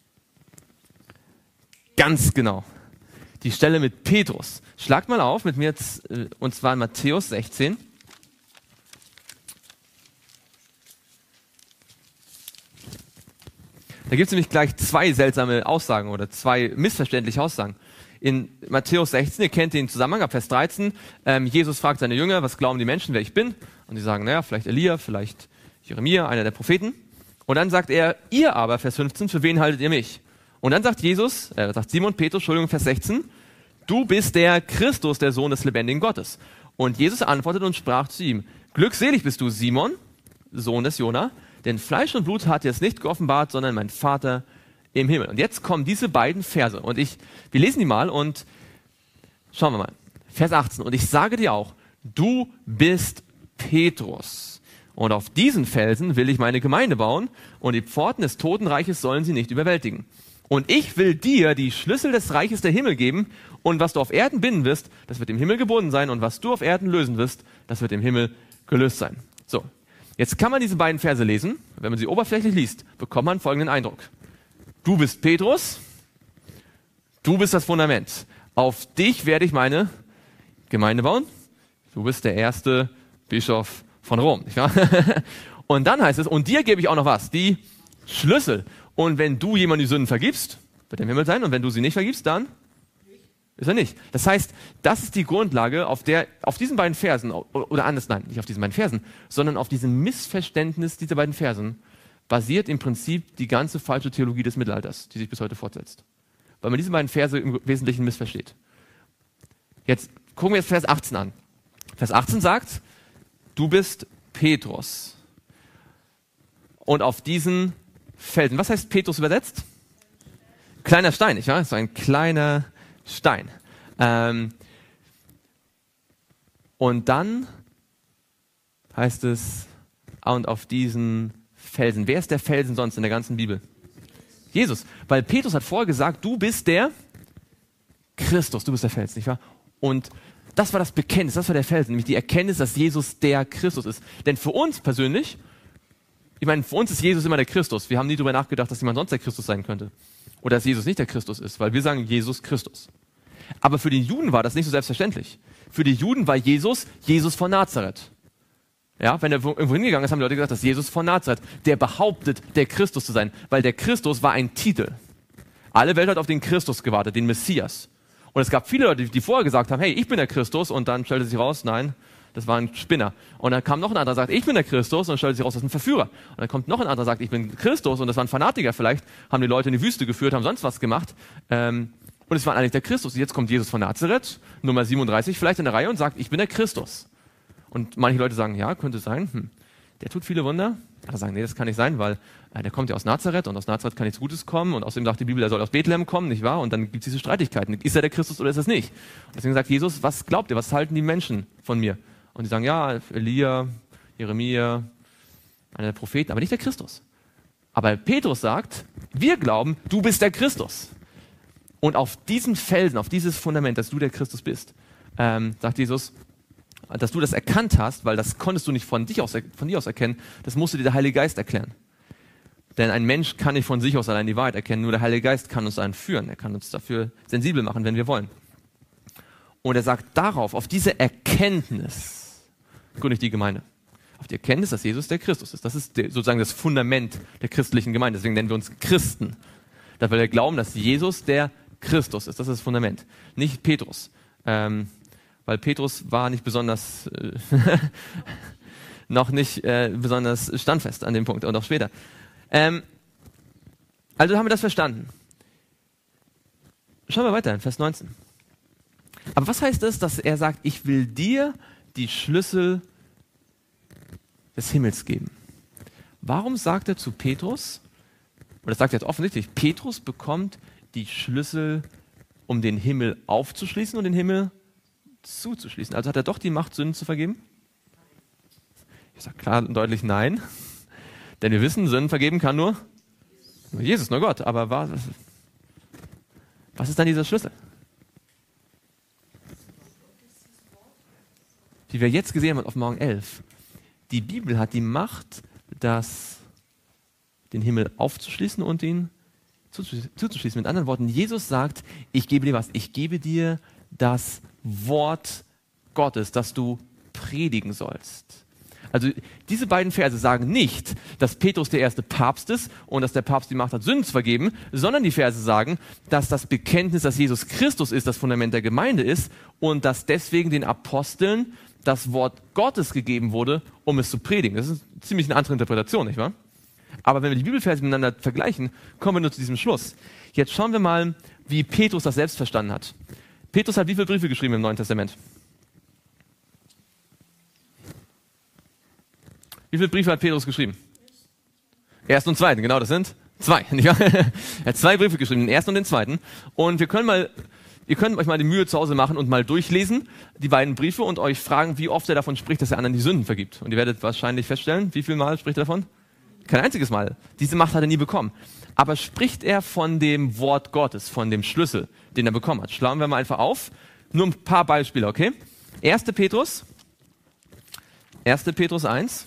Ganz genau. Die Stelle mit Petrus. Schlagt mal auf mit mir jetzt, und zwar in Matthäus 16. Da gibt es nämlich gleich zwei seltsame Aussagen oder zwei missverständliche Aussagen. In Matthäus 16, ihr kennt den Zusammenhang, ab Vers 13, Jesus fragt seine Jünger, was glauben die Menschen, wer ich bin? Und die sagen, naja, vielleicht Elia, vielleicht Jeremia, einer der Propheten. Und dann sagt er, ihr aber, Vers 15, für wen haltet ihr mich? Und dann sagt sagt Simon Petrus, Vers 16, du bist der Christus, der Sohn des lebendigen Gottes. Und Jesus antwortete und sprach zu ihm, glückselig bist du, Simon, Sohn des Jona, denn Fleisch und Blut hat dir es nicht geoffenbart, sondern mein Vater im Himmel. Und jetzt kommen diese beiden Verse. Und wir lesen die mal und schauen wir mal. Vers 18. Und ich sage dir auch, du bist Petrus. Und auf diesen Felsen will ich meine Gemeinde bauen und die Pforten des Totenreiches sollen sie nicht überwältigen. Und ich will dir die Schlüssel des Reiches der Himmel geben und was du auf Erden binden wirst, das wird im Himmel gebunden sein und was du auf Erden lösen wirst, das wird im Himmel gelöst sein. So, jetzt kann man diese beiden Verse lesen. Wenn man sie oberflächlich liest, bekommt man folgenden Eindruck. Du bist Petrus, du bist das Fundament. Auf dich werde ich meine Gemeinde bauen. Du bist der erste Bischof von Rom. Nicht wahr? Und dann heißt es, und dir gebe ich auch noch was? Die Schlüssel. Und wenn du jemandem die Sünden vergibst, wird er im Himmel sein. Und wenn du sie nicht vergibst, dann ist er nicht. Das heißt, das ist die Grundlage, auf diesen beiden Versen, oder anders, nein, nicht auf diesen beiden Versen, sondern auf diesem Missverständnis dieser beiden Versen, basiert im Prinzip die ganze falsche Theologie des Mittelalters, die sich bis heute fortsetzt. Weil man diese beiden Verse im Wesentlichen missversteht. Jetzt gucken wir jetzt Vers 18 an. Vers 18 sagt, du bist Petrus. Und auf diesen Felsen, was heißt Petrus übersetzt? Kleiner Stein, nicht wahr? So ein kleiner Stein. Und dann heißt es, und auf diesen Felsen. Wer ist der Felsen sonst in der ganzen Bibel? Jesus. Weil Petrus hat vorher gesagt, du bist der Christus, du bist der Felsen, nicht wahr? Und das war das Bekenntnis, das war der Felsen, nämlich die Erkenntnis, dass Jesus der Christus ist. Denn für uns persönlich, ich meine, für uns ist Jesus immer der Christus. Wir haben nie darüber nachgedacht, dass jemand sonst der Christus sein könnte. Oder dass Jesus nicht der Christus ist, weil wir sagen Jesus Christus. Aber für die Juden war das nicht so selbstverständlich. Für die Juden war Jesus von Nazareth. Ja, wenn er irgendwo hingegangen ist, haben die Leute gesagt, dass Jesus von Nazareth, der behauptet, der Christus zu sein. Weil der Christus war ein Titel. Alle Welt hat auf den Christus gewartet, den Messias. Und es gab viele Leute, die vorher gesagt haben, hey, ich bin der Christus. Und dann stellte sich raus, nein, das war ein Spinner. Und dann kam noch ein anderer, sagt, ich bin der Christus. Und dann stellte sich raus, das ist ein Verführer. Und dann kommt noch ein anderer, sagt, ich bin Christus. Und das war ein Fanatiker vielleicht, haben die Leute in die Wüste geführt, haben sonst was gemacht. Und es war eigentlich der Christus. Und jetzt kommt Jesus von Nazareth, Nummer 37 vielleicht in der Reihe und sagt, ich bin der Christus. Und manche Leute sagen, ja, könnte sein, der tut viele Wunder. Andere sagen, nee, das kann nicht sein, weil der kommt ja aus Nazareth und aus Nazareth kann nichts Gutes kommen und außerdem sagt die Bibel, er soll aus Bethlehem kommen, nicht wahr? Und dann gibt es diese Streitigkeiten. Ist er der Christus oder ist er es nicht? Und deswegen sagt Jesus, was glaubt ihr, was halten die Menschen von mir? Und die sagen, ja, Elia, Jeremia, einer der Propheten, aber nicht der Christus. Aber Petrus sagt, wir glauben, du bist der Christus. Und auf diesen Felsen, auf dieses Fundament, dass du der Christus bist, sagt Jesus, dass du das erkannt hast, weil das konntest du nicht von dir aus erkennen, das musste dir der Heilige Geist erklären. Denn ein Mensch kann nicht von sich aus allein die Wahrheit erkennen, nur der Heilige Geist kann uns dahin führen. Er kann uns dafür sensibel machen, wenn wir wollen. Und er sagt darauf, auf diese Erkenntnis gründe ich die Gemeinde. Auf die Erkenntnis, dass Jesus der Christus ist. Das ist sozusagen das Fundament der christlichen Gemeinde. Deswegen nennen wir uns Christen. Weil wir glauben, dass Jesus der Christus ist. Das ist das Fundament. Nicht Petrus. Weil Petrus war nicht besonders, noch nicht besonders standfest an dem Punkt und auch später. Also haben wir das verstanden. Schauen wir weiter in Vers 19. Aber was heißt es, dass er sagt, ich will dir die Schlüssel des Himmels geben? Warum sagt er zu Petrus, und das sagt er jetzt offensichtlich, Petrus bekommt die Schlüssel, um den Himmel aufzuschließen und den Himmel zuzuschließen? Also hat er doch die Macht, Sünden zu vergeben? Ich sage klar und deutlich nein. Denn wir wissen, Sünden vergeben kann nur Jesus, nur Gott. Aber was ist dann dieser Schlüssel? Wie wir jetzt gesehen haben auf Offenbarung 11. Die Bibel hat die Macht, den Himmel aufzuschließen und ihn zuzuschließen. Mit anderen Worten, Jesus sagt, ich gebe dir was? Ich gebe dir das Wort Gottes, das du predigen sollst. Also diese beiden Verse sagen nicht, dass Petrus der erste Papst ist und dass der Papst die Macht hat, Sünden zu vergeben, sondern die Verse sagen, dass das Bekenntnis, dass Jesus Christus ist, das Fundament der Gemeinde ist und dass deswegen den Aposteln das Wort Gottes gegeben wurde, um es zu predigen. Das ist ziemlich eine andere Interpretation, nicht wahr? Aber wenn wir die Bibelverse miteinander vergleichen, kommen wir nur zu diesem Schluss. Jetzt schauen wir mal, wie Petrus das selbst verstanden hat. Petrus hat wie viele Briefe geschrieben im Neuen Testament? Wie viele Briefe hat Petrus geschrieben? Ersten und zweiten, genau, das sind 2. Er hat 2 Briefe geschrieben, den ersten und den zweiten. Und ihr könnt euch mal die Mühe zu Hause machen und mal durchlesen, die beiden Briefe, und euch fragen, wie oft er davon spricht, dass er anderen die Sünden vergibt. Und ihr werdet wahrscheinlich feststellen, wie viel Mal spricht er davon? Kein einziges Mal. Diese Macht hat er nie bekommen. Aber spricht er von dem Wort Gottes, von dem Schlüssel, den er bekommen hat? Schlagen wir mal einfach auf. Nur ein paar Beispiele, okay? 1. Petrus 1.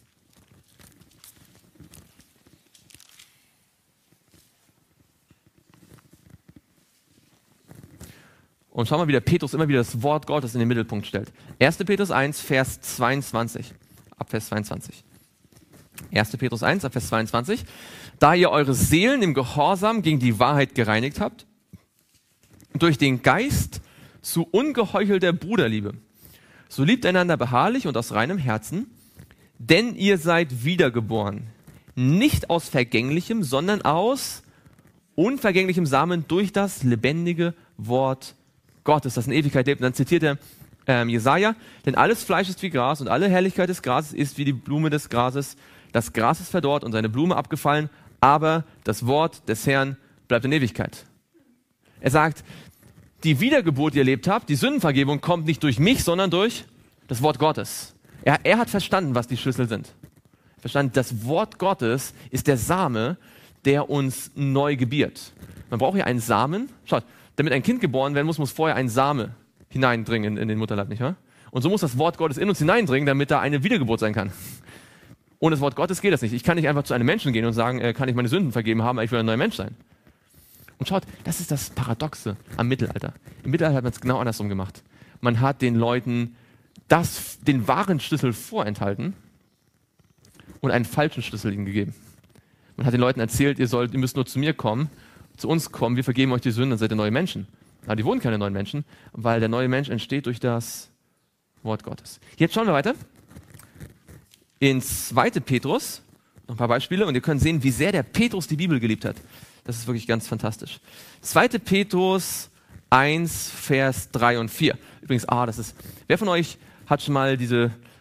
Und schau mal, wie der Petrus immer wieder das Wort Gottes in den Mittelpunkt stellt. 1. Petrus 1, Vers 22. Ab Vers 22. 1. Petrus 1, ab Vers 22. Da ihr eure Seelen im Gehorsam gegen die Wahrheit gereinigt habt, durch den Geist zu ungeheuchelter Bruderliebe, so liebt einander beharrlich und aus reinem Herzen, denn ihr seid wiedergeboren, nicht aus vergänglichem, sondern aus unvergänglichem Samen durch das lebendige Wort Gottes, das in Ewigkeit lebt. Und dann zitiert er Jesaja, denn alles Fleisch ist wie Gras und alle Herrlichkeit des Grases ist wie die Blume des Grases. Das Gras ist verdorrt und seine Blume abgefallen, aber das Wort des Herrn bleibt in Ewigkeit. Er sagt, die Wiedergeburt, die ihr erlebt habt, die Sündenvergebung kommt nicht durch mich, sondern durch das Wort Gottes. Er hat verstanden, was die Schlüssel sind. Verstanden, das Wort Gottes ist der Same, der uns neu gebiert. Man braucht ja einen Samen. Schaut, damit ein Kind geboren werden muss vorher ein Same hineindringen in den Mutterleib, nicht wahr? Und so muss das Wort Gottes in uns hineindringen, damit da eine Wiedergeburt sein kann. Ohne das Wort Gottes geht das nicht. Ich kann nicht einfach zu einem Menschen gehen und sagen, kann ich meine Sünden vergeben haben, ich will ein neuer Mensch sein. Und schaut, das ist das Paradoxe am Mittelalter. Im Mittelalter hat man es genau andersrum gemacht. Man hat den Leuten den wahren Schlüssel vorenthalten und einen falschen Schlüssel ihnen gegeben. Man hat den Leuten erzählt, ihr müsst nur zu mir kommen, zu uns kommen, wir vergeben euch die Sünden, dann seid ihr neue Menschen. Aber die wurden keine neuen Menschen, weil der neue Mensch entsteht durch das Wort Gottes. Jetzt schauen wir weiter. In 2. Petrus, noch ein paar Beispiele, und ihr könnt sehen, wie sehr der Petrus die Bibel geliebt hat. Das ist wirklich ganz fantastisch. 2. Petrus 1, Vers 3 und 4. Übrigens, wer von euch hat schon mal diese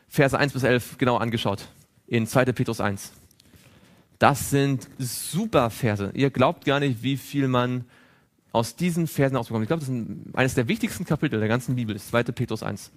Verse 1 bis 11 genau angeschaut. In 2. Petrus 1. Das sind super Verse. Ihr glaubt gar nicht, wie viel man aus diesen Versen ausbekommt. Ich glaube, das ist eines der wichtigsten Kapitel der ganzen Bibel, ist 2. Petrus 1.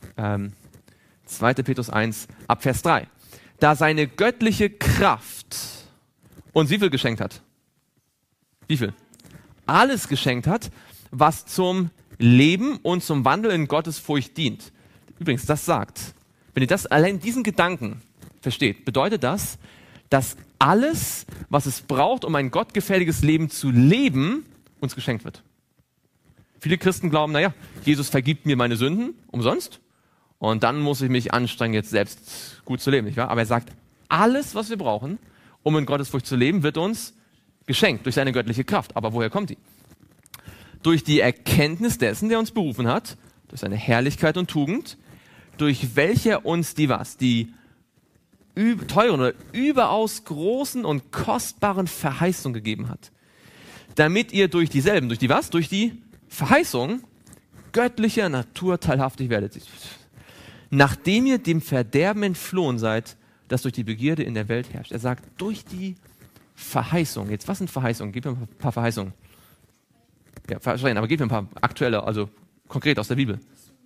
2. Petrus 1, ab Vers 3. Da seine göttliche Kraft uns wie viel geschenkt hat? Wie viel? Alles geschenkt hat, was zum Leben und zum Wandel in Gottes Furcht dient. Übrigens, das sagt, wenn ihr das allein diesen Gedanken versteht, bedeutet das, dass alles, was es braucht, um ein gottgefälliges Leben zu leben, uns geschenkt wird. Viele Christen glauben, naja, Jesus vergibt mir meine Sünden umsonst und dann muss ich mich anstrengen, jetzt selbst gut zu leben, nicht wahr? Aber er sagt, alles, was wir brauchen, um in Gottes Furcht zu leben, wird uns geschenkt durch seine göttliche Kraft. Aber woher kommt die? Durch die Erkenntnis dessen, der uns berufen hat, durch seine Herrlichkeit und Tugend, durch welche er uns die teuren oder überaus großen und kostbaren Verheißungen gegeben hat. Damit ihr durch dieselben, durch die was? Durch die Verheißung göttlicher Natur teilhaftig werdet. Nachdem ihr dem Verderben entflohen seid, das durch die Begierde in der Welt herrscht. Er sagt, durch die Verheißung. Jetzt, was sind Verheißungen? Gib mir ein paar Verheißungen. Ja, verstehen, aber gib mir ein paar aktuelle, also konkret aus der Bibel.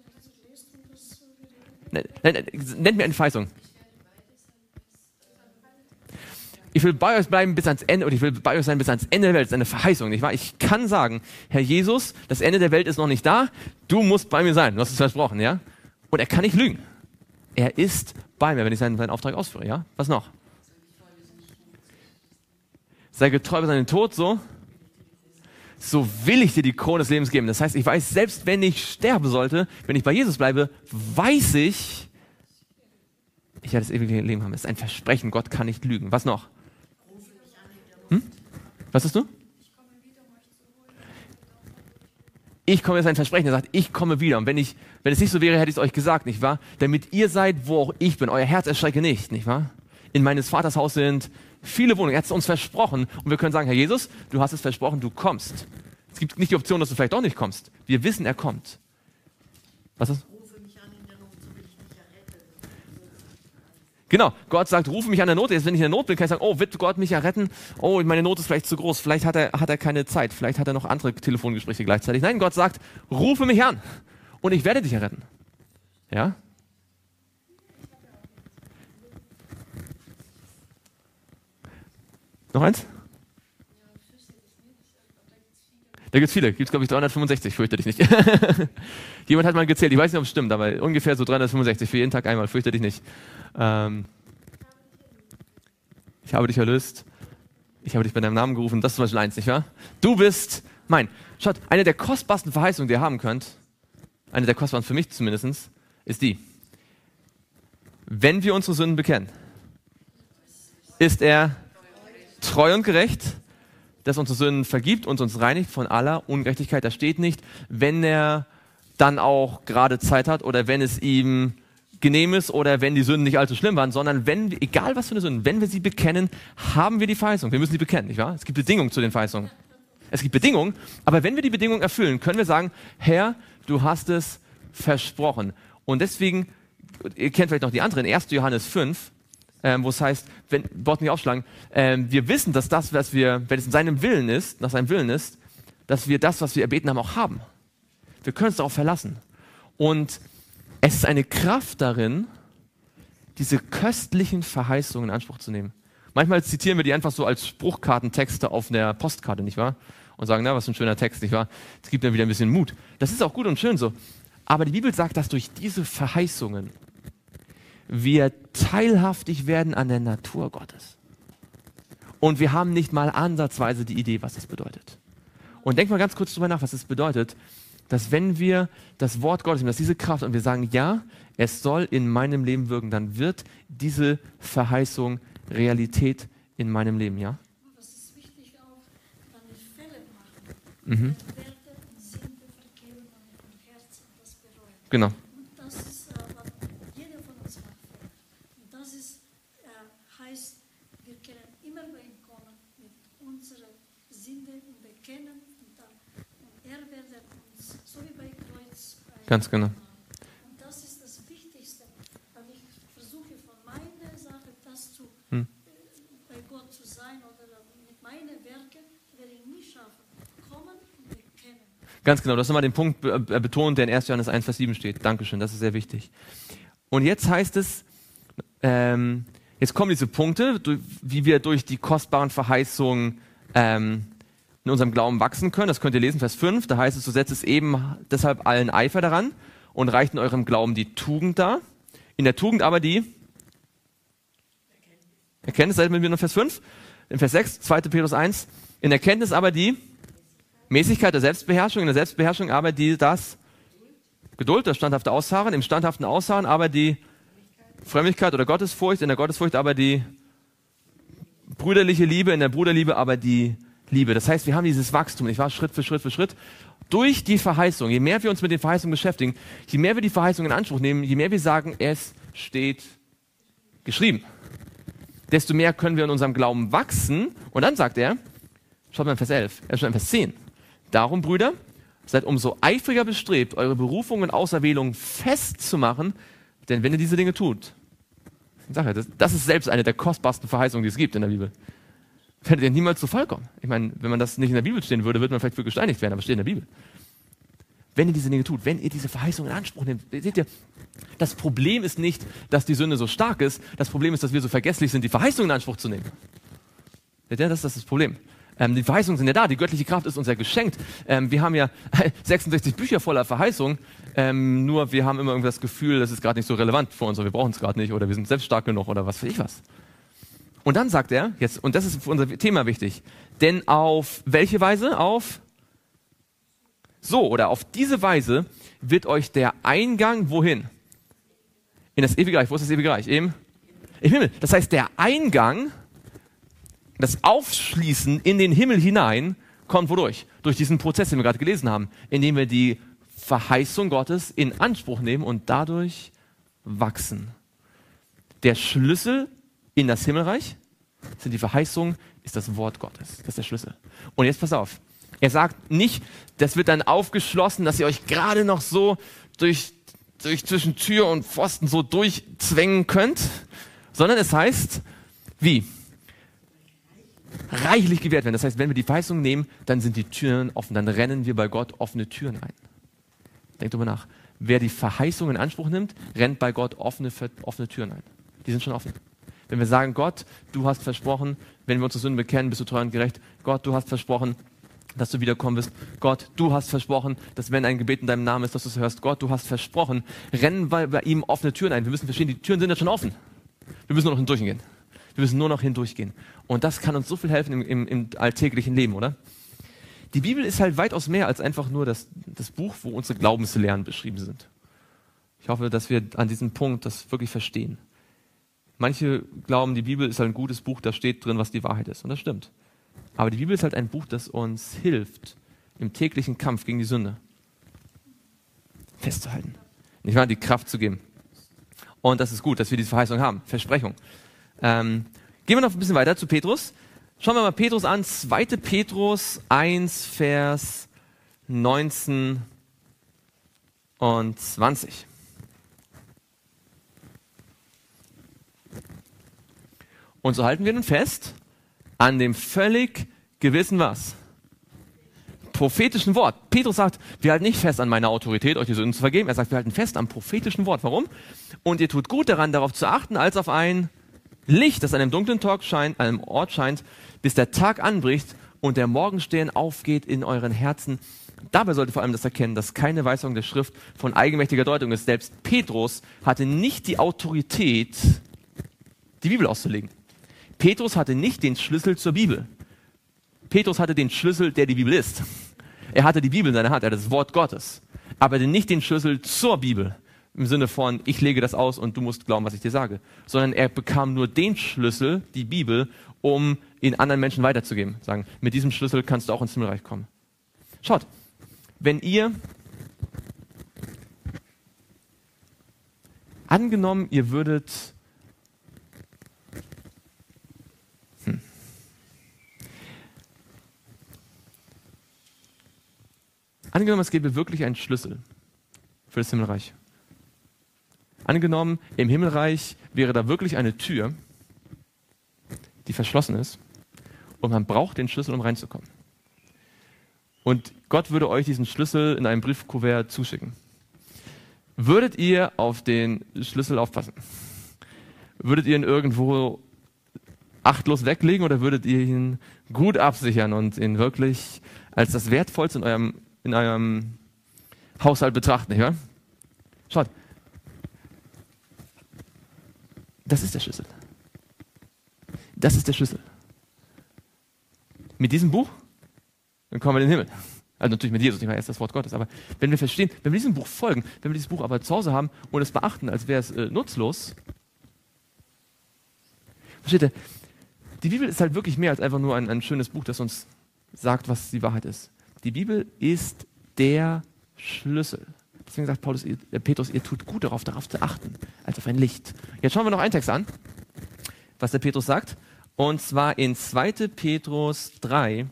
Nennt mir eine Verheißung. Ich will bei euch bleiben bis ans Ende und ich will bei euch sein bis ans Ende der Welt. Das ist eine Verheißung, nicht wahr? Ich kann sagen, Herr Jesus, das Ende der Welt ist noch nicht da. Du musst bei mir sein. Du hast es versprochen, ja? Und er kann nicht lügen. Er ist bei mir, wenn ich seinen Auftrag ausführe, ja? Was noch? Sei getreu bis an den Tod, so will ich dir die Krone des Lebens geben. Das heißt, ich weiß, selbst wenn ich sterben sollte, wenn ich bei Jesus bleibe, weiß ich werde das ewige Leben haben. Das ist ein Versprechen. Gott kann nicht lügen. Was noch? Was hast du? Ich komme, ist ein Versprechen. Er sagt, ich komme wieder. Und wenn es nicht so wäre, hätte ich es euch gesagt, nicht wahr? Damit ihr seid, wo auch ich bin. Euer Herz erschrecke nicht, nicht wahr? In meines Vaters Haus sind viele Wohnungen. Er hat es uns versprochen. Und wir können sagen, Herr Jesus, du hast es versprochen, du kommst. Es gibt nicht die Option, dass du vielleicht doch nicht kommst. Wir wissen, er kommt. Was ist? Rufe mich an in der Not, so will ich mich erretten. Genau, Gott sagt, rufe mich an der Not. Jetzt, wenn ich in der Not bin, kann ich sagen, oh, wird Gott mich erretten? Oh, meine Not ist vielleicht zu groß. Vielleicht hat er keine Zeit. Vielleicht hat er noch andere Telefongespräche gleichzeitig. Nein, Gott sagt, rufe mich an und ich werde dich erretten. Ja? Noch eins? Da gibt es viele. Gibt es, glaube ich, 365. Fürchte dich nicht. Jemand hat mal gezählt. Ich weiß nicht, ob es stimmt, aber ungefähr so 365 für jeden Tag einmal. Fürchte dich nicht. Ich habe dich erlöst. Ich habe dich bei deinem Namen gerufen. Das ist zum Beispiel eins, nicht wahr? Du bist mein. Schaut, eine der kostbarsten Verheißungen, die ihr haben könnt, eine der kostbarsten für mich zumindest, ist die. Wenn wir unsere Sünden bekennen, ist er treu und gerecht, dass unsere Sünden vergibt und uns reinigt von aller Ungerechtigkeit. Da steht nicht, wenn er dann auch gerade Zeit hat oder wenn es ihm genehm ist oder wenn die Sünden nicht allzu schlimm waren, sondern egal was für eine Sünde, wenn wir sie bekennen, haben wir die Verheißung. Wir müssen sie bekennen, nicht wahr? Es gibt Bedingungen zu den Verheißungen. Es gibt Bedingungen, aber wenn wir die Bedingungen erfüllen, können wir sagen, Herr, du hast es versprochen. Und deswegen, ihr kennt vielleicht noch die anderen, 1. Johannes 5, wo es heißt, wenn Wort nicht aufschlagen, wir wissen, dass das, was wir, wenn es in seinem Willen ist, nach seinem Willen ist, dass wir das, was wir erbeten haben, auch haben. Wir können uns darauf verlassen. Und es ist eine Kraft darin, diese köstlichen Verheißungen in Anspruch zu nehmen. Manchmal zitieren wir die einfach so als Spruchkartentexte auf einer Postkarte, nicht wahr? Und sagen, na, was für ein schöner Text, nicht wahr? Es gibt dann wieder ein bisschen Mut. Das ist auch gut und schön so. Aber die Bibel sagt, dass durch diese Verheißungen wir teilhaftig werden an der Natur Gottes. Und wir haben nicht mal ansatzweise die Idee, was das bedeutet. Und denk mal ganz kurz drüber nach, was das bedeutet, dass wenn wir das Wort Gottes nehmen, dass diese Kraft und wir sagen, ja, es soll in meinem Leben wirken, dann wird diese Verheißung Realität in meinem Leben, ja? Was ist wichtig auch, wenn wir Fälle machen, Mhm. Werte und Sünde vergeben und im Herzen das bereuen. Genau. Und das ist, was jeder von uns macht. Und das ist, heißt, wir können immer bei ihm kommen mit unserer Sünde und bekennen und er wird uns, so wie bei Kreuz, Ganz genau. Und das ist das Wichtigste, weil ich Ganz genau, du hast nochmal den Punkt betont, der in 1. Johannes 1, Vers 7 steht. Dankeschön, das ist sehr wichtig. Und jetzt heißt es, jetzt kommen diese Punkte, wie wir durch die kostbaren Verheißungen in unserem Glauben wachsen können. Das könnt ihr lesen, Vers 5, da heißt es, so setzt es eben deshalb allen Eifer daran und reicht in eurem Glauben die Tugend dar. In der Tugend aber die Erkenntnis, seid ihr mit mir noch Vers 5? In Vers 6, 2. Petrus 1, in Erkenntnis aber die Mäßigkeit der Selbstbeherrschung, in der Selbstbeherrschung aber das Geduld, das standhafte Ausharren, im standhaften Ausharren aber die Frömmigkeit oder Gottesfurcht, in der Gottesfurcht aber die brüderliche Liebe, in der Bruderliebe aber die Liebe. Das heißt, wir haben dieses Wachstum, nicht wahr? Schritt für Schritt für Schritt. Durch die Verheißung, je mehr wir uns mit den Verheißungen beschäftigen, je mehr wir die Verheißung in Anspruch nehmen, je mehr wir sagen, es steht geschrieben, desto mehr können wir in unserem Glauben wachsen. Und dann sagt er, schaut mal in Vers 11, schon in Vers 10, darum, Brüder, seid umso eifriger bestrebt, eure Berufung und Auserwählung festzumachen, denn wenn ihr diese Dinge tut, ich sage ja, das ist selbst eine der kostbarsten Verheißungen, die es gibt in der Bibel, werdet ihr niemals zu Fall kommen. Ich meine, wenn man das nicht in der Bibel stehen würde, würde man vielleicht für gesteinigt werden, aber es steht in der Bibel. Wenn ihr diese Dinge tut, wenn ihr diese Verheißung in Anspruch nehmt, seht ihr, das Problem ist nicht, dass die Sünde so stark ist, das Problem ist, dass wir so vergesslich sind, die Verheißung in Anspruch zu nehmen. Seht ihr, das ist das Problem. Die Verheißungen sind ja da, die göttliche Kraft ist uns ja geschenkt. Wir haben ja 66 Bücher voller Verheißungen, nur wir haben immer irgendwie das Gefühl, das ist gerade nicht so relevant für uns, oder wir brauchen es gerade nicht, oder wir sind selbst stark genug, oder was weiß ich was. Und dann sagt er, jetzt, und das ist für unser Thema wichtig, denn auf welche Weise? Auf diese Weise wird euch der Eingang wohin? In das ewige Reich. Wo ist das ewige Reich? Im Himmel. Das heißt, der Eingang, das Aufschließen in den Himmel hinein, kommt wodurch? Durch diesen Prozess, den wir gerade gelesen haben, indem wir die Verheißung Gottes in Anspruch nehmen und dadurch wachsen. Der Schlüssel in das Himmelreich sind die Verheißungen, ist das Wort Gottes. Das ist der Schlüssel. Und jetzt pass auf. Er sagt nicht, das wird dann aufgeschlossen, dass ihr euch gerade noch so durch zwischen Tür und Pfosten so durchzwängen könnt, sondern es heißt, wie? Reichlich gewährt werden. Das heißt, wenn wir die Verheißung nehmen, dann sind die Türen offen. Dann rennen wir bei Gott offene Türen ein. Denkt drüber nach. Wer die Verheißung in Anspruch nimmt, rennt bei Gott offene Türen ein. Die sind schon offen. Wenn wir sagen, Gott, du hast versprochen, wenn wir unsere Sünden bekennen, bist du treu und gerecht. Gott, du hast versprochen, dass du wiederkommen wirst. Gott, du hast versprochen, dass wenn ein Gebet in deinem Namen ist, dass du es hörst. Gott, du hast versprochen. Rennen bei ihm offene Türen ein. Wir müssen verstehen, die Türen sind ja schon offen. Wir müssen nur noch hindurchgehen. Wir müssen nur noch hindurchgehen. Und das kann uns so viel helfen im alltäglichen Leben, oder? Die Bibel ist halt weitaus mehr als einfach nur das Buch, wo unsere Glaubenslehren beschrieben sind. Ich hoffe, dass wir an diesem Punkt das wirklich verstehen. Manche glauben, die Bibel ist halt ein gutes Buch, da steht drin, was die Wahrheit ist. Und das stimmt. Aber die Bibel ist halt ein Buch, das uns hilft, im täglichen Kampf gegen die Sünde festzuhalten. Nicht wahr? Die Kraft zu geben. Und das ist gut, dass wir diese Verheißung haben. Versprechung. Gehen wir noch ein bisschen weiter zu Petrus. Schauen wir mal Petrus an. 2. Petrus 1, Vers 19 und 20. Und so halten wir nun fest an dem völlig gewissen was? Prophetischen Wort. Petrus sagt, wir halten nicht fest an meiner Autorität, euch die Sünden zu vergeben. Er sagt, wir halten fest am prophetischen Wort. Warum? Und ihr tut gut daran, darauf zu achten, als auf ein Licht, das an einem dunklen Ort scheint, bis der Tag anbricht und der Morgenstern aufgeht in euren Herzen. Dabei sollte vor allem das erkennen, dass keine Weisung der Schrift von eigenmächtiger Deutung ist. Selbst Petrus hatte nicht die Autorität, die Bibel auszulegen. Petrus hatte nicht den Schlüssel zur Bibel. Petrus hatte den Schlüssel, der die Bibel ist. Er hatte die Bibel in seiner Hand, er hatte das Wort Gottes. Aber nicht den Schlüssel zur Bibel. Im Sinne von, ich lege das aus und du musst glauben, was ich dir sage. Sondern er bekam nur den Schlüssel, die Bibel, um ihn anderen Menschen weiterzugeben. Sagen, mit diesem Schlüssel kannst du auch ins Himmelreich kommen. Schaut, wenn ihr, angenommen, ihr würdet, angenommen, es gäbe wirklich einen Schlüssel für das Himmelreich. Angenommen, im Himmelreich wäre da wirklich eine Tür, die verschlossen ist und man braucht den Schlüssel, um reinzukommen. und Gott würde euch diesen Schlüssel in einem Briefkuvert zuschicken. Würdet ihr auf den Schlüssel aufpassen? Würdet ihr ihn irgendwo achtlos weglegen oder würdet ihr ihn gut absichern und ihn wirklich als das Wertvollste in eurem Haushalt betrachten, nicht wahr? Schaut. Das ist der Schlüssel. Das ist der Schlüssel. Mit diesem Buch, dann kommen wir in den Himmel. Also natürlich mit Jesus, nicht mal erst das Wort Gottes. Aber wenn wir verstehen, wenn wir diesem Buch folgen, wenn wir dieses Buch aber zu Hause haben und es beachten, als wäre es nutzlos, versteht ihr, die Bibel ist halt wirklich mehr als einfach nur ein schönes Buch, das uns sagt, was die Wahrheit ist. Die Bibel ist der Schlüssel. Deswegen sagt Petrus, ihr tut gut darauf zu achten, als auf ein Licht. Jetzt schauen wir noch einen Text an, was der Petrus sagt. Und zwar in 2. Petrus 3,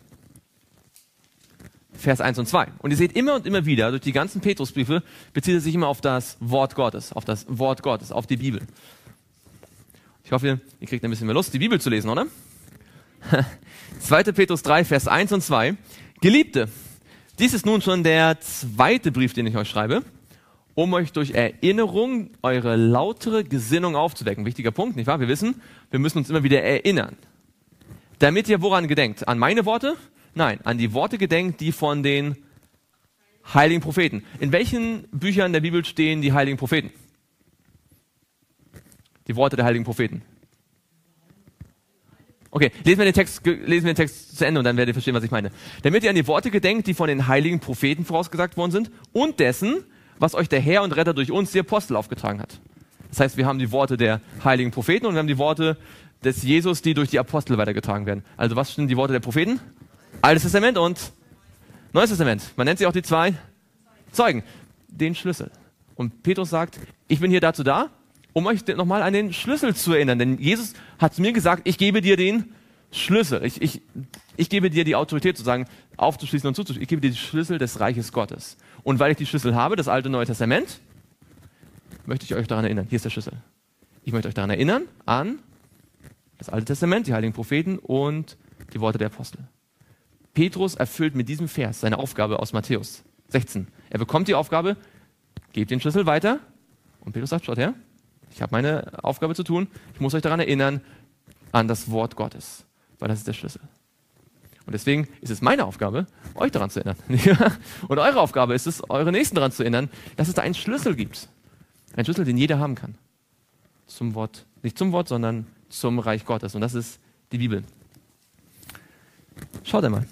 Vers 1 und 2. Und ihr seht immer und immer wieder, durch die ganzen Petrusbriefe bezieht er sich immer auf das Wort Gottes, auf die Bibel. Ich hoffe, ihr kriegt ein bisschen mehr Lust, die Bibel zu lesen, oder? 2. Petrus 3, Vers 1 und 2. Geliebte, dies ist nun schon der zweite Brief, den ich euch schreibe, um euch durch Erinnerung eure lautere Gesinnung aufzuwecken. Wichtiger Punkt, nicht wahr? Wir wissen, wir müssen uns immer wieder erinnern. Damit ihr woran gedenkt? An meine Worte? Nein, an die Worte gedenkt, die von den heiligen Propheten. In welchen Büchern der Bibel stehen die heiligen Propheten? Die Worte der heiligen Propheten. Okay, lesen wir den Text zu Ende und dann werdet ihr verstehen, was ich meine. Damit ihr an die Worte gedenkt, die von den heiligen Propheten vorausgesagt worden sind und dessen, was euch der Herr und Retter durch uns, die Apostel, aufgetragen hat. Das heißt, wir haben die Worte der heiligen Propheten und wir haben die Worte des Jesus, die durch die Apostel weitergetragen werden. Also was sind die Worte der Propheten? Altes Testament und Neues Testament. Man nennt sie auch die zwei Zeugen. Den Schlüssel. Und Petrus sagt, ich bin hier dazu da, um euch nochmal an den Schlüssel zu erinnern. Denn Jesus hat zu mir gesagt, ich gebe dir den Schlüssel. Ich gebe dir die Autorität, sozusagen aufzuschließen und zuzuschließen. Ich gebe dir die Schlüssel des Reiches Gottes. Und weil ich die Schlüssel habe, das Alte und Neue Testament, möchte ich euch daran erinnern. Hier ist der Schlüssel. Ich möchte euch daran erinnern an das Alte Testament, die heiligen Propheten und die Worte der Apostel. Petrus erfüllt mit diesem Vers seine Aufgabe aus Matthäus 16. Er bekommt die Aufgabe, gebt den Schlüssel weiter. Und Petrus sagt, schaut her, ich habe meine Aufgabe zu tun. Ich muss euch daran erinnern, an das Wort Gottes. Weil das ist der Schlüssel. Und deswegen ist es meine Aufgabe, euch daran zu erinnern. Und eure Aufgabe ist es, eure Nächsten daran zu erinnern, dass es da einen Schlüssel gibt. Einen Schlüssel, den jeder haben kann. Zum Wort, nicht zum Wort, sondern zum Reich Gottes. Und das ist die Bibel. Schaut einmal.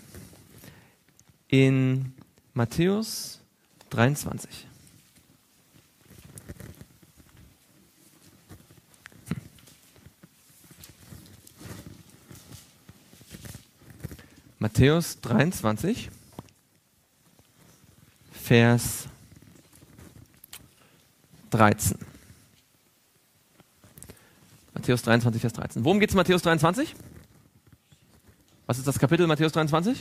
In Matthäus 23. Matthäus 23, Vers 13. Matthäus 23, Vers 13. Worum geht es in Matthäus 23? Was ist das Kapitel Matthäus 23?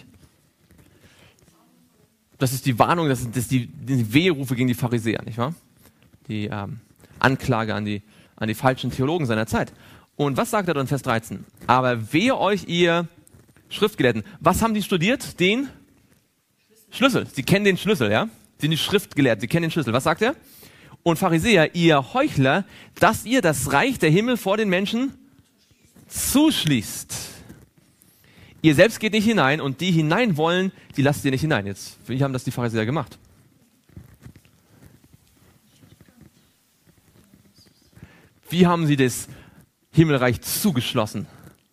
Das ist die Warnung, das ist die Weherufe gegen die Pharisäer, nicht wahr? Die Anklage an die falschen Theologen seiner Zeit. Und was sagt er dann in Vers 13? Aber wehe euch, ihr Schriftgelehrten. Was haben die studiert? Den Schlüssel. Sie kennen den Schlüssel, ja? Sie sind die Schriftgelehrten, sie kennen den Schlüssel. Was sagt er? Und Pharisäer, ihr Heuchler, dass ihr das Reich der Himmel vor den Menschen zuschließt. Ihr selbst geht nicht hinein und die hinein wollen, die lasst ihr nicht hinein. Jetzt, wie haben das die Pharisäer gemacht? Wie haben sie das Himmelreich zugeschlossen?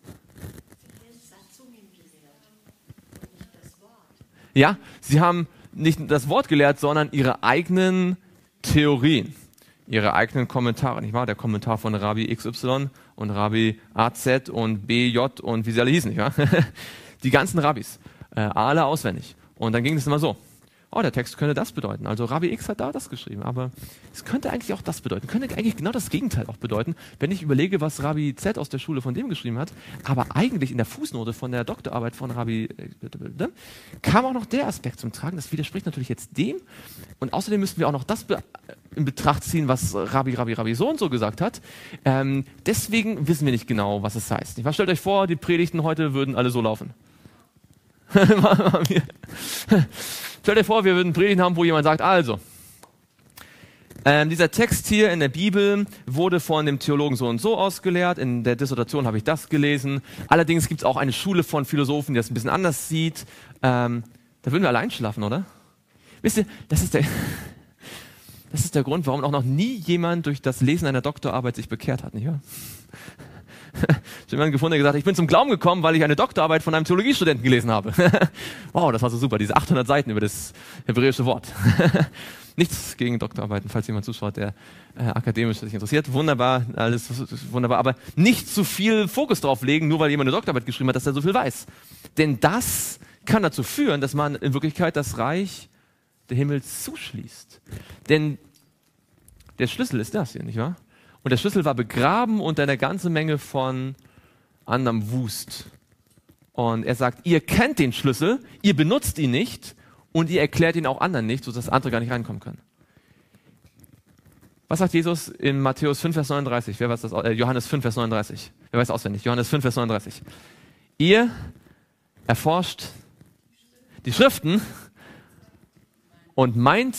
Ja, sie haben nicht das Wort gelehrt, sondern ihre eigenen Theorien, ihre eigenen Kommentare, nicht wahr? Der Kommentar von Rabbi XY und Rabbi AZ und BJ und wie sie alle hießen, nicht wahr? Die ganzen Rabbis, alle auswendig. Und dann ging es immer so. Oh, der Text könnte das bedeuten. Also Rabbi X hat da das geschrieben, aber es könnte eigentlich auch das bedeuten. Könnte eigentlich genau das Gegenteil auch bedeuten, wenn ich überlege, was Rabbi Z aus der Schule von dem geschrieben hat. Aber eigentlich in der Fußnote von der Doktorarbeit von Rabbi kam auch noch der Aspekt zum Tragen. Das widerspricht natürlich jetzt dem. Und außerdem müssten wir auch noch das in Betracht ziehen, was Rabbi so und so gesagt hat. Deswegen wissen wir nicht genau, was es heißt. Stellt euch vor, die Predigten heute würden alle so laufen. Stell dir vor, wir würden Predigten haben, wo jemand sagt, also, dieser Text hier in der Bibel wurde von dem Theologen so und so ausgelehrt, in der Dissertation habe ich das gelesen. Allerdings gibt es auch eine Schule von Philosophen, die das ein bisschen anders sieht. Da würden wir allein schlafen, oder? Wisst ihr, das ist der Grund, warum auch noch nie jemand durch das Lesen einer Doktorarbeit sich bekehrt hat, nicht wahr? Ich habe jemanden gefunden, der gesagt hat, ich bin zum Glauben gekommen, weil ich eine Doktorarbeit von einem Theologiestudenten gelesen habe. Wow, das war so super, diese 800 Seiten über das hebräische Wort. Nichts gegen Doktorarbeiten, falls jemand zuschaut, der akademisch sich interessiert. Wunderbar, alles wunderbar, aber nicht zu viel Fokus drauf legen, nur weil jemand eine Doktorarbeit geschrieben hat, dass er so viel weiß. Denn das kann dazu führen, dass man in Wirklichkeit das Reich der Himmel zuschließt. Denn der Schlüssel ist das hier, nicht wahr? Und der Schlüssel war begraben unter einer ganzen Menge von anderem Wust. Und er sagt, ihr kennt den Schlüssel, ihr benutzt ihn nicht und ihr erklärt ihn auch anderen nicht, sodass andere gar nicht reinkommen können. Was sagt Jesus in Matthäus 5, Vers 39? Wer weiß das? Johannes 5, Vers 39. Wer weiß auswendig? Johannes 5, Vers 39. Ihr erforscht die Schriften und meint,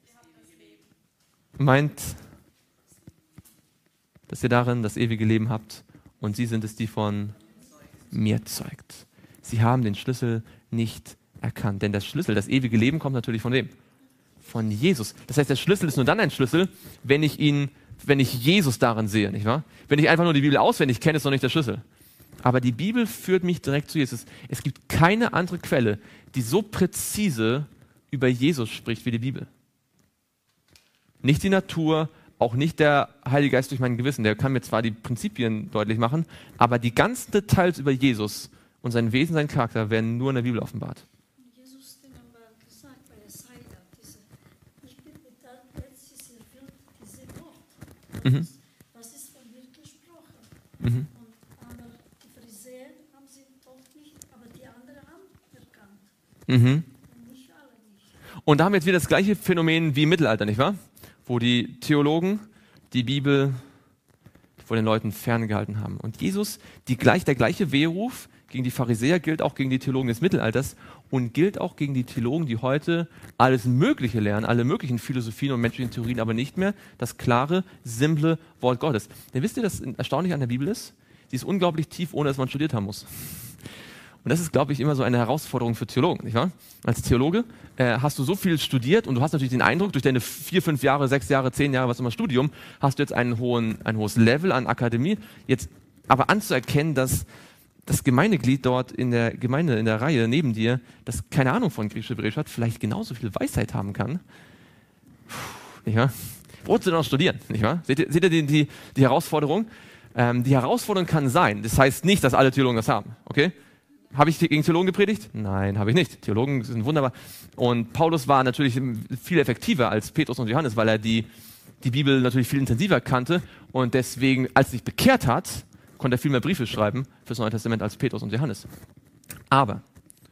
dass ihr darin das ewige Leben habt und sie sind es, die von mir zeugt. Sie haben den Schlüssel nicht erkannt, denn der Schlüssel, das ewige Leben kommt natürlich von wem? Von Jesus. Das heißt, der Schlüssel ist nur dann ein Schlüssel, wenn ich Jesus darin sehe, nicht wahr? Wenn ich einfach nur die Bibel auswendig kenne, ist noch nicht der Schlüssel. Aber die Bibel führt mich direkt zu Jesus. Es gibt keine andere Quelle, die so präzise über Jesus spricht wie die Bibel. Nicht die Natur, auch nicht der Heilige Geist durch mein Gewissen. Der kann mir zwar die Prinzipien deutlich machen, aber die ganzen Details über Jesus und sein Wesen, seinen Charakter werden nur in der Bibel offenbart. Jesus hat einmal gesagt bei Jesaja, ich bin da, jetzt ist erfüllt diese Wort. Das ist von mir gesprochen. Aber die Pharisäer haben sie doch nicht, aber die anderen haben erkannt. Und nicht alle nicht. Und da haben wir jetzt wieder das gleiche Phänomen wie im Mittelalter, nicht wahr? Wo die Theologen die Bibel vor den Leuten ferngehalten haben. Und Jesus, der gleiche Wehruf gegen die Pharisäer gilt auch gegen die Theologen des Mittelalters und gilt auch gegen die Theologen, die heute alles Mögliche lernen, alle möglichen Philosophien und menschlichen Theorien, aber nicht mehr das klare, simple Wort Gottes. Denn wisst ihr, das Erstaunliche an der Bibel ist? Sie ist unglaublich tief, ohne dass man studiert haben muss. Und das ist, glaube ich, immer so eine Herausforderung für Theologen, nicht wahr? Als Theologe hast du so viel studiert und du hast natürlich den Eindruck, durch deine 4, 5 Jahre, 6 Jahre, 10 Jahre, was immer Studium, hast du jetzt ein hohes Level an Akademie. Jetzt aber anzuerkennen, dass das Gemeindeglied dort in der Gemeinde, in der Reihe neben dir, das keine Ahnung von Griechisch-Hebräisch hat, vielleicht genauso viel Weisheit haben kann. Nicht wahr? Wolltest du noch studieren, nicht wahr? Seht ihr die Herausforderung? Die Herausforderung kann sein, das heißt nicht, dass alle Theologen das haben, okay? Habe ich gegen Theologen gepredigt? Nein, habe ich nicht. Theologen sind wunderbar. Und Paulus war natürlich viel effektiver als Petrus und Johannes, weil er die Bibel natürlich viel intensiver kannte und deswegen, als er sich bekehrt hat, konnte er viel mehr Briefe schreiben fürs Neue Testament als Petrus und Johannes. Aber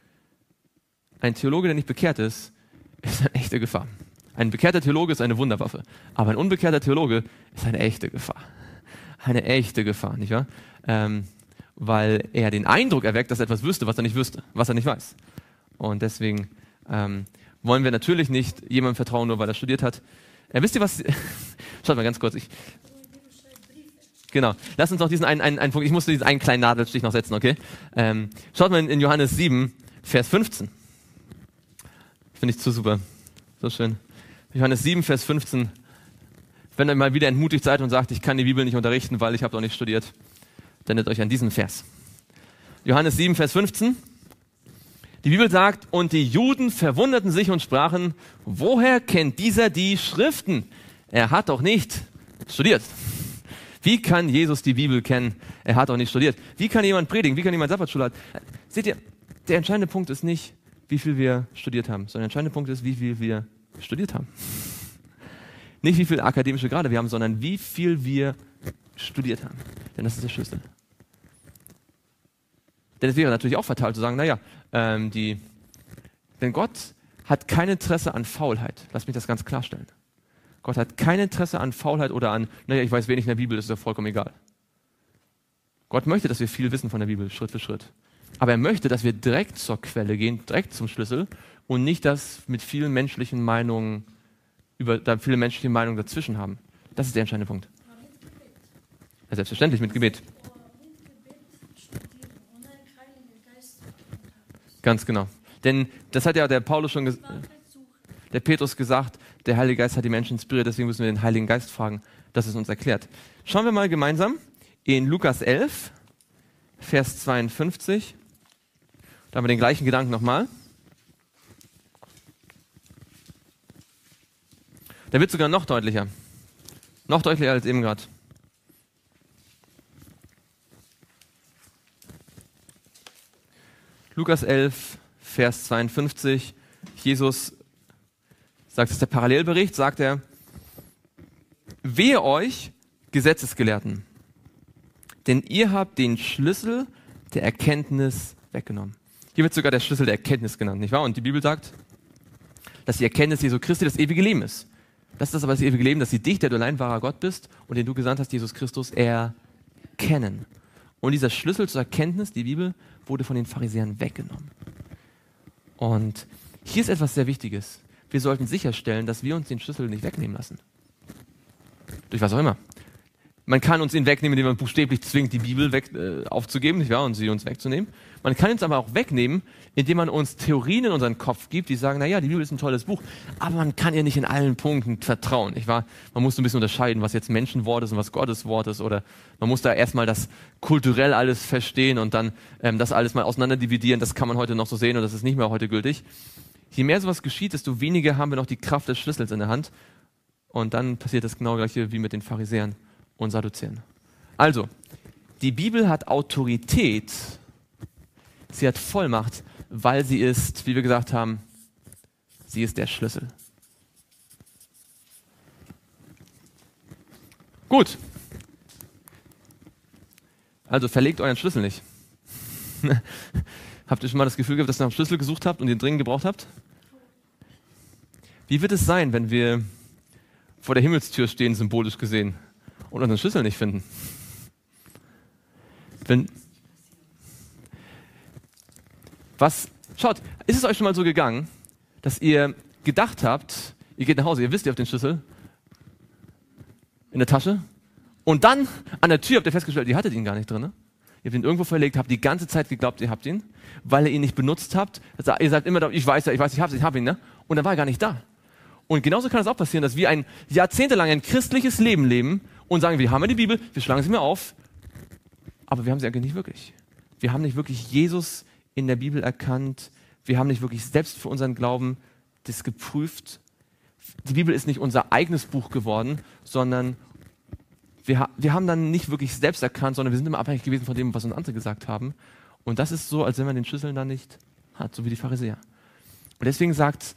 ein Theologe, der nicht bekehrt ist eine echte Gefahr. Ein bekehrter Theologe ist eine Wunderwaffe, aber ein unbekehrter Theologe ist eine echte Gefahr. Eine echte Gefahr, nicht wahr? Weil er den Eindruck erweckt, dass er etwas wüsste, was er nicht wüsste, was er nicht weiß. Und deswegen wollen wir natürlich nicht jemandem vertrauen, nur weil er studiert hat. Wisst ihr was? Schaut mal ganz kurz. Genau. Lass uns noch diesen einen Punkt, ich musste diesen einen kleinen Nadelstich noch setzen, okay? Schaut mal in Johannes 7, Vers 15. Finde ich zu super. So schön. Johannes 7, Vers 15. Wenn ihr mal wieder entmutigt seid und sagt, ich kann die Bibel nicht unterrichten, weil ich habe doch nicht studiert, wendet euch an diesen Vers. Johannes 7, Vers 15. Die Bibel sagt, und die Juden verwunderten sich und sprachen, woher kennt dieser die Schriften? Er hat doch nicht studiert. Wie kann Jesus die Bibel kennen? Er hat doch nicht studiert. Wie kann jemand predigen? Wie kann jemand Sabbatschule halten? Seht ihr, der entscheidende Punkt ist nicht, wie viel wir studiert haben, sondern der entscheidende Punkt ist, wie viel wir studiert haben. Nicht wie viele akademische Grade wir haben, sondern wie viel wir studiert haben. Denn das ist der Schlüssel. Denn es wäre natürlich auch fatal zu sagen, denn Gott hat kein Interesse an Faulheit. Lass mich das ganz klarstellen. Gott hat kein Interesse an Faulheit oder an, ich weiß wenig in der Bibel, das ist ja vollkommen egal. Gott möchte, dass wir viel wissen von der Bibel, Schritt für Schritt. Aber er möchte, dass wir direkt zur Quelle gehen, direkt zum Schlüssel und nicht das mit vielen menschlichen Meinungen, viele menschliche Meinungen dazwischen haben. Das ist der entscheidende Punkt. Ja, selbstverständlich mit Gebet. Ganz genau. Denn das hat ja der Paulus schon der Petrus gesagt, der Heilige Geist hat die Menschen inspiriert, deswegen müssen wir den Heiligen Geist fragen. Das ist uns erklärt. Schauen wir mal gemeinsam in Lukas 11, Vers 52. Da haben wir den gleichen Gedanken nochmal. Der wird sogar noch deutlicher. Noch deutlicher als eben gerade. Lukas 11, Vers 52. Jesus sagt, das ist der Parallelbericht, sagt er, wehe euch, Gesetzesgelehrten, denn ihr habt den Schlüssel der Erkenntnis weggenommen. Hier wird sogar der Schlüssel der Erkenntnis genannt, nicht wahr? Und die Bibel sagt, dass die Erkenntnis Jesu Christi das ewige Leben ist. Das ist aber das ewige Leben, dass sie dich, der du allein wahrer Gott bist und den du gesandt hast, Jesus Christus, erkennen. Und dieser Schlüssel zur Erkenntnis, die Bibel, wurde von den Pharisäern weggenommen. Und hier ist etwas sehr Wichtiges. Wir sollten sicherstellen, dass wir uns den Schlüssel nicht wegnehmen lassen. Durch was auch immer. Man kann uns ihn wegnehmen, indem man buchstäblich zwingt, die Bibel aufzugeben, nicht wahr? Und sie uns wegzunehmen. Man kann uns aber auch wegnehmen, indem man uns Theorien in unseren Kopf gibt, die sagen, naja, die Bibel ist ein tolles Buch, aber man kann ihr nicht in allen Punkten vertrauen, nicht wahr? Man muss so ein bisschen unterscheiden, was jetzt Menschenwort ist und was Gottes Wort ist, oder man muss da erstmal das kulturell alles verstehen und dann das alles mal auseinander dividieren. Das kann man heute noch so sehen und das ist nicht mehr heute gültig. Je mehr sowas geschieht, desto weniger haben wir noch die Kraft des Schlüssels in der Hand. Und dann passiert das genau gleiche wie mit den Pharisäern und Sadduzäern. Also, die Bibel hat Autorität, sie hat Vollmacht, weil sie ist, wie wir gesagt haben, sie ist der Schlüssel. Gut. Also verlegt euren Schlüssel nicht. Habt ihr schon mal das Gefühl gehabt, dass ihr nach dem Schlüssel gesucht habt und den dringend gebraucht habt? Wie wird es sein, wenn wir vor der Himmelstür stehen, symbolisch gesehen, und unseren Schlüssel nicht finden? Schaut, ist es euch schon mal so gegangen, dass ihr gedacht habt, ihr geht nach Hause, ihr wisst, ihr habt den Schlüssel in der Tasche und dann an der Tür habt ihr festgestellt, ihr hattet ihn gar nicht drin, ne? Ihr habt ihn irgendwo verlegt, habt die ganze Zeit geglaubt, ihr habt ihn, weil ihr ihn nicht benutzt habt. Ihr sagt immer, ich hab ihn, ne? Und dann war er gar nicht da. Und genauso kann es auch passieren, dass wir jahrzehntelang ein christliches Leben leben und sagen, wir haben ja die Bibel, wir schlagen sie mir auf, aber wir haben sie eigentlich nicht wirklich. Wir haben nicht wirklich Jesus in der Bibel erkannt. Wir haben nicht wirklich selbst für unseren Glauben das geprüft. Die Bibel ist nicht unser eigenes Buch geworden, sondern wir haben dann nicht wirklich selbst erkannt, sondern wir sind immer abhängig gewesen von dem, was uns andere gesagt haben. Und das ist so, als wenn man den Schlüssel dann nicht hat, so wie die Pharisäer. Und deswegen sagt,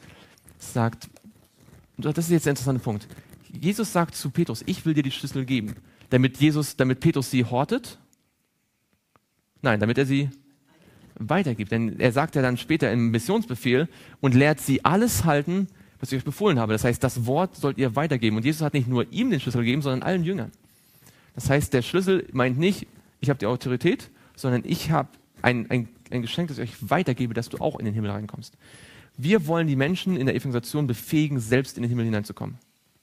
das ist jetzt der interessante Punkt. Jesus sagt zu Petrus, ich will dir die Schlüssel geben, damit Petrus sie hortet. Nein, damit er sie weitergibt. Denn er sagt ja dann später im Missionsbefehl und lehrt sie alles halten, was ich euch befohlen habe. Das heißt, das Wort sollt ihr weitergeben. Und Jesus hat nicht nur ihm den Schlüssel gegeben, sondern allen Jüngern. Das heißt, der Schlüssel meint nicht, ich habe die Autorität, sondern ich habe ein Geschenk, das ich euch weitergebe, dass du auch in den Himmel reinkommst. Wir wollen die Menschen in der Evangelisation befähigen, selbst in den Himmel hineinzukommen.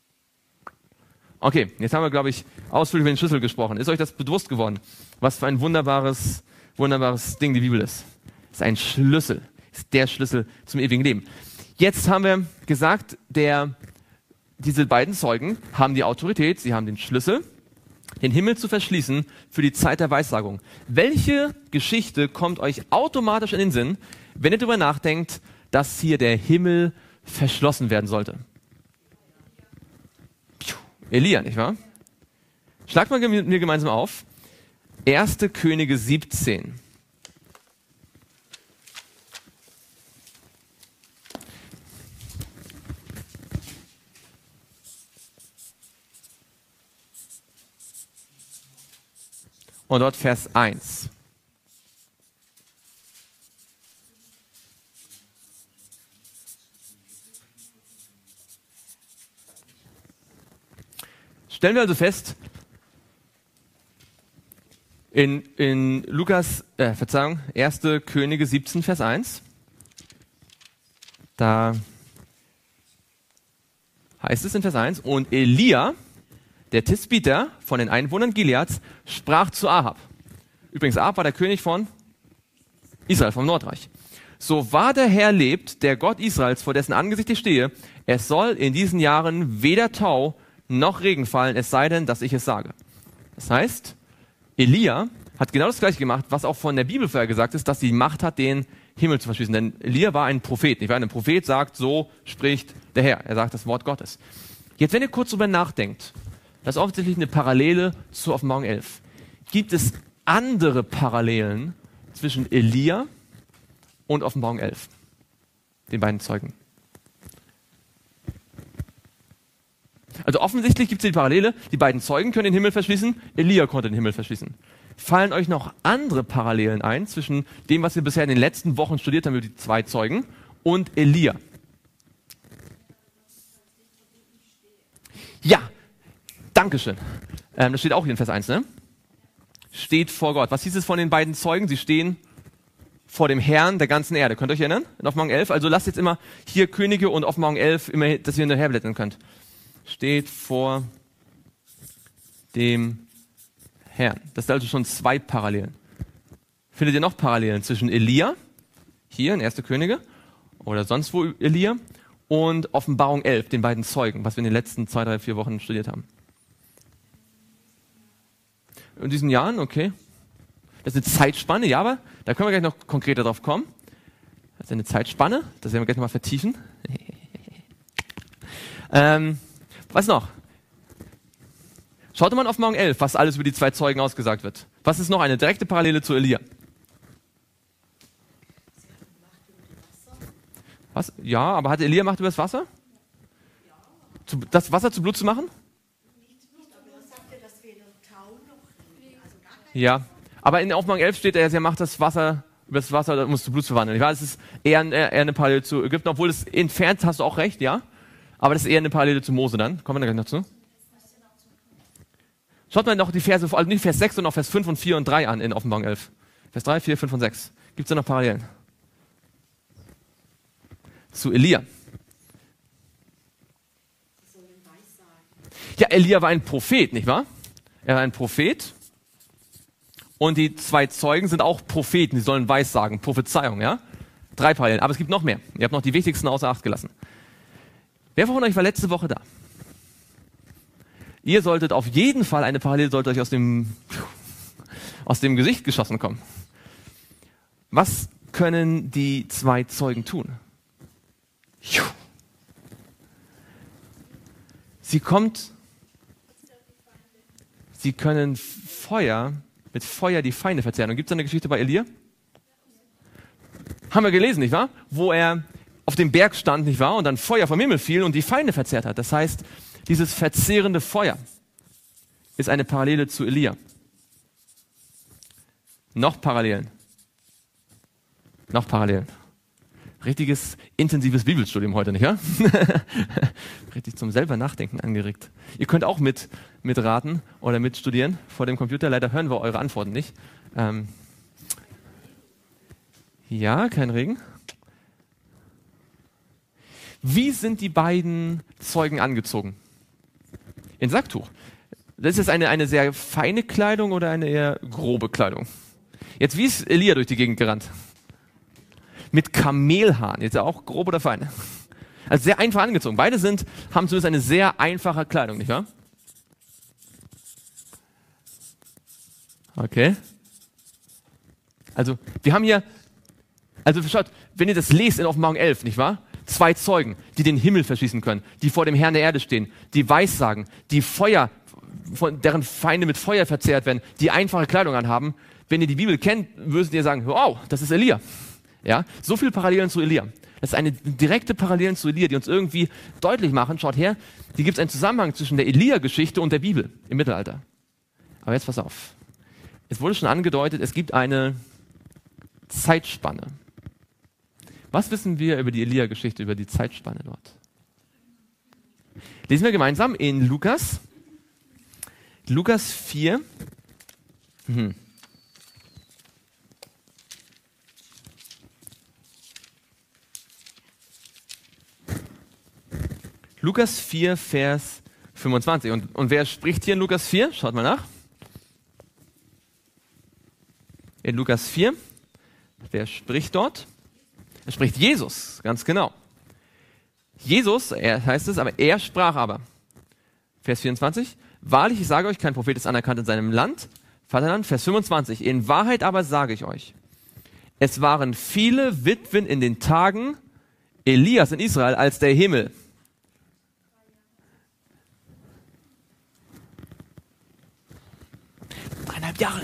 Okay, jetzt haben wir, glaube ich, ausführlich über den Schlüssel gesprochen. Ist euch das bewusst geworden? Was für ein wunderbares Ding die Bibel ist. Ist ein Schlüssel. Ist der Schlüssel zum ewigen Leben. Jetzt haben wir gesagt, diese beiden Zeugen haben die Autorität, sie haben den Schlüssel, den Himmel zu verschließen für die Zeit der Weissagung. Welche Geschichte kommt euch automatisch in den Sinn, wenn ihr darüber nachdenkt, dass hier der Himmel verschlossen werden sollte? Elia, nicht wahr? Schlagt mal mit mir gemeinsam auf. 1. Könige 17. Und dort Vers 1. Stellen wir also fest, In Lukas, 1. Könige 17, Vers 1, da heißt es in Vers 1, und Elia, der Tisbiter von den Einwohnern Gileads, sprach zu Ahab. Übrigens, Ahab war der König von Israel, vom Nordreich. So wahr der Herr lebt, der Gott Israels, vor dessen Angesicht ich stehe, es soll in diesen Jahren weder Tau noch Regen fallen, es sei denn, dass ich es sage. Das heißt, Elia hat genau das Gleiche gemacht, was auch von der Bibel vorher gesagt ist, dass sie die Macht hat, den Himmel zu verschließen. Denn Elia war ein Prophet. Nicht wahr? Ein Prophet sagt, so spricht der Herr. Er sagt das Wort Gottes. Jetzt, wenn ihr kurz darüber nachdenkt, das ist offensichtlich eine Parallele zu Offenbarung 11. Gibt es andere Parallelen zwischen Elia und Offenbarung 11? Den beiden Zeugen. Also offensichtlich gibt es die Parallele, die beiden Zeugen können den Himmel verschließen, Elia konnte den Himmel verschließen. Fallen euch noch andere Parallelen ein zwischen dem, was wir bisher in den letzten Wochen studiert haben über die zwei Zeugen und Elia? Ja, Dankeschön. Das steht auch hier in Vers 1, ne? Steht vor Gott. Was hieß es von den beiden Zeugen? Sie stehen vor dem Herrn der ganzen Erde. Könnt ihr euch erinnern? In Offenbarung 11. Also lasst jetzt immer hier Könige und Offenbarung 11, immer, dass ihr hinterher blättern könnt. Steht vor dem Herrn. Das sind also schon zwei Parallelen. Findet ihr noch Parallelen zwischen Elia, hier in 1. Könige, oder sonst wo Elia, und Offenbarung 11, den beiden Zeugen, was wir in den letzten 2, 3, 4 Wochen studiert haben? In diesen Jahren, okay. Das ist eine Zeitspanne, ja, aber da können wir gleich noch konkreter drauf kommen. Das ist eine Zeitspanne, das werden wir gleich nochmal vertiefen. Was noch? Schaut mal auf Offenbarung 11, was alles über die zwei Zeugen ausgesagt wird. Was ist noch eine direkte Parallele zu Elia? Was? Ja, aber hatte Elia Macht über das Wasser? Das Wasser zu Blut zu machen? Ja, aber in Offenbarung 11 steht, er macht das Wasser, über das Wasser, um es zu Blut zu verwandeln. Es ist eher eine Parallele zu Ägypten, obwohl es entfernt, hast du auch recht, ja. Aber das ist eher eine Parallele zu Mose dann. Kommen wir da gleich noch zu. Schaut mal noch die Verse, also nicht Vers 6, sondern auch Vers 5 und 4 und 3 an in Offenbarung 11. Vers 3, 4, 5 und 6. Gibt es da noch Parallelen? Zu Elia. Ja, Elia war ein Prophet, nicht wahr? Er war ein Prophet. Und die zwei Zeugen sind auch Propheten, die sollen Weissagen, Prophezeiung, ja? 3 Parallelen, aber es gibt noch mehr. Ihr habt noch die wichtigsten außer Acht gelassen. Wer von euch war letzte Woche da? Ihr solltet auf jeden Fall, eine Parallele sollte euch aus dem Gesicht geschossen kommen. Was können die zwei Zeugen tun? Sie können mit Feuer die Feinde verzehren. Und gibt es eine Geschichte bei Elia? Haben wir gelesen, nicht wahr? Wo er auf dem Berg stand, nicht wahr? Und dann Feuer vom Himmel fiel und die Feinde verzehrt hat. Das heißt, dieses verzehrende Feuer ist eine Parallele zu Elia. Noch Parallelen. Richtiges, intensives Bibelstudium heute, nicht wahr? Richtig zum selber Nachdenken angeregt. Ihr könnt auch mitraten oder mitstudieren vor dem Computer. Leider hören wir eure Antworten nicht. Ja, kein Regen. Wie sind die beiden Zeugen angezogen? In Sacktuch. Das ist jetzt eine sehr feine Kleidung oder eine eher grobe Kleidung? Jetzt, wie ist Elia durch die Gegend gerannt? Mit Kamelhaaren. Jetzt auch grob oder fein? Also sehr einfach angezogen. Beide haben zumindest eine sehr einfache Kleidung, nicht wahr? Okay. Also, wir haben hier, schaut, wenn ihr das lest in Offenbarung 11, nicht wahr? 2 Zeugen, die den Himmel verschließen können, die vor dem Herrn der Erde stehen, die Weissagen, die deren Feinde mit Feuer verzehrt werden, die einfache Kleidung anhaben. Wenn ihr die Bibel kennt, würdet ihr sagen, wow, das ist Elia. Ja, so viele Parallelen zu Elia. Das ist eine direkte Parallele zu Elia, die uns irgendwie deutlich machen, schaut her, hier gibt es einen Zusammenhang zwischen der Elia-Geschichte und der Bibel im Mittelalter. Aber jetzt pass auf. Es wurde schon angedeutet, es gibt eine Zeitspanne. Was wissen wir über die Elia-Geschichte, über die Zeitspanne dort? Lesen wir gemeinsam in Lukas 4. Lukas 4, Vers 25. Und wer spricht hier in Lukas 4? Schaut mal nach. In Lukas 4, wer spricht dort? Er spricht Jesus, ganz genau. Jesus, er heißt es, aber er sprach aber. Vers 24. Wahrlich, ich sage euch, kein Prophet ist anerkannt in seinem Land, Vaterland. Vers 25. In Wahrheit aber sage ich euch, es waren viele Witwen in den Tagen Elias in Israel, als der Himmel 3,5 Jahre.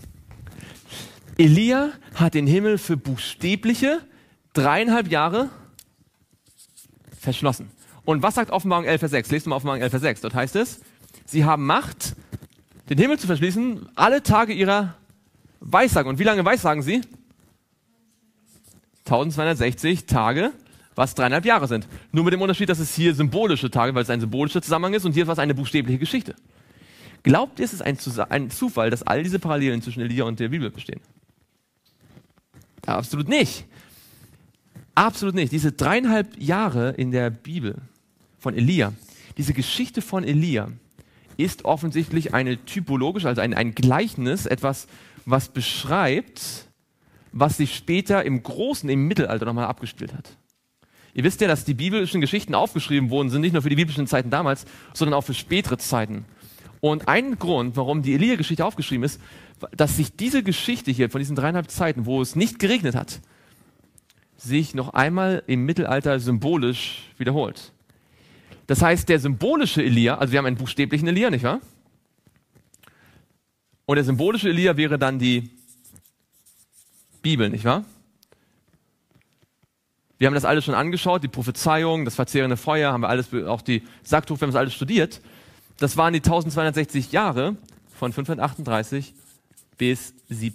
Elia hat den Himmel für buchstäbliche 3,5 Jahre verschlossen. Und was sagt Offenbarung 11, Vers 6? Lest mal Offenbarung 11, Vers 6. Dort heißt es, sie haben Macht, den Himmel zu verschließen, alle Tage ihrer Weissagen. Und wie lange weissagen sie? 1260 Tage, was 3,5 Jahre sind. Nur mit dem Unterschied, dass es hier symbolische Tage, weil es ein symbolischer Zusammenhang ist, und hier war es eine buchstäbliche Geschichte. Glaubt ihr, es ist ein Zufall, dass all diese Parallelen zwischen Elia und der Bibel bestehen? Absolut nicht. Absolut nicht. Diese 3,5 Jahre in der Bibel von Elia, diese Geschichte von Elia, ist offensichtlich eine typologische, also ein Gleichnis, etwas, was beschreibt, was sich später im Mittelalter nochmal abgespielt hat. Ihr wisst ja, dass die biblischen Geschichten aufgeschrieben worden sind, nicht nur für die biblischen Zeiten damals, sondern auch für spätere Zeiten. Und ein Grund, warum die Elia-Geschichte aufgeschrieben ist, dass sich diese Geschichte hier von diesen 3,5 Zeiten, wo es nicht geregnet hat, sich noch einmal im Mittelalter symbolisch wiederholt. Das heißt, der symbolische Elia, also wir haben einen buchstäblichen Elia, nicht wahr? Und der symbolische Elia wäre dann die Bibel, nicht wahr? Wir haben das alles schon angeschaut, die Prophezeiung, das verzehrende Feuer, haben wir alles, auch die Sacktuch, wir haben das alles studiert. Das waren die 1260 Jahre von 538 bis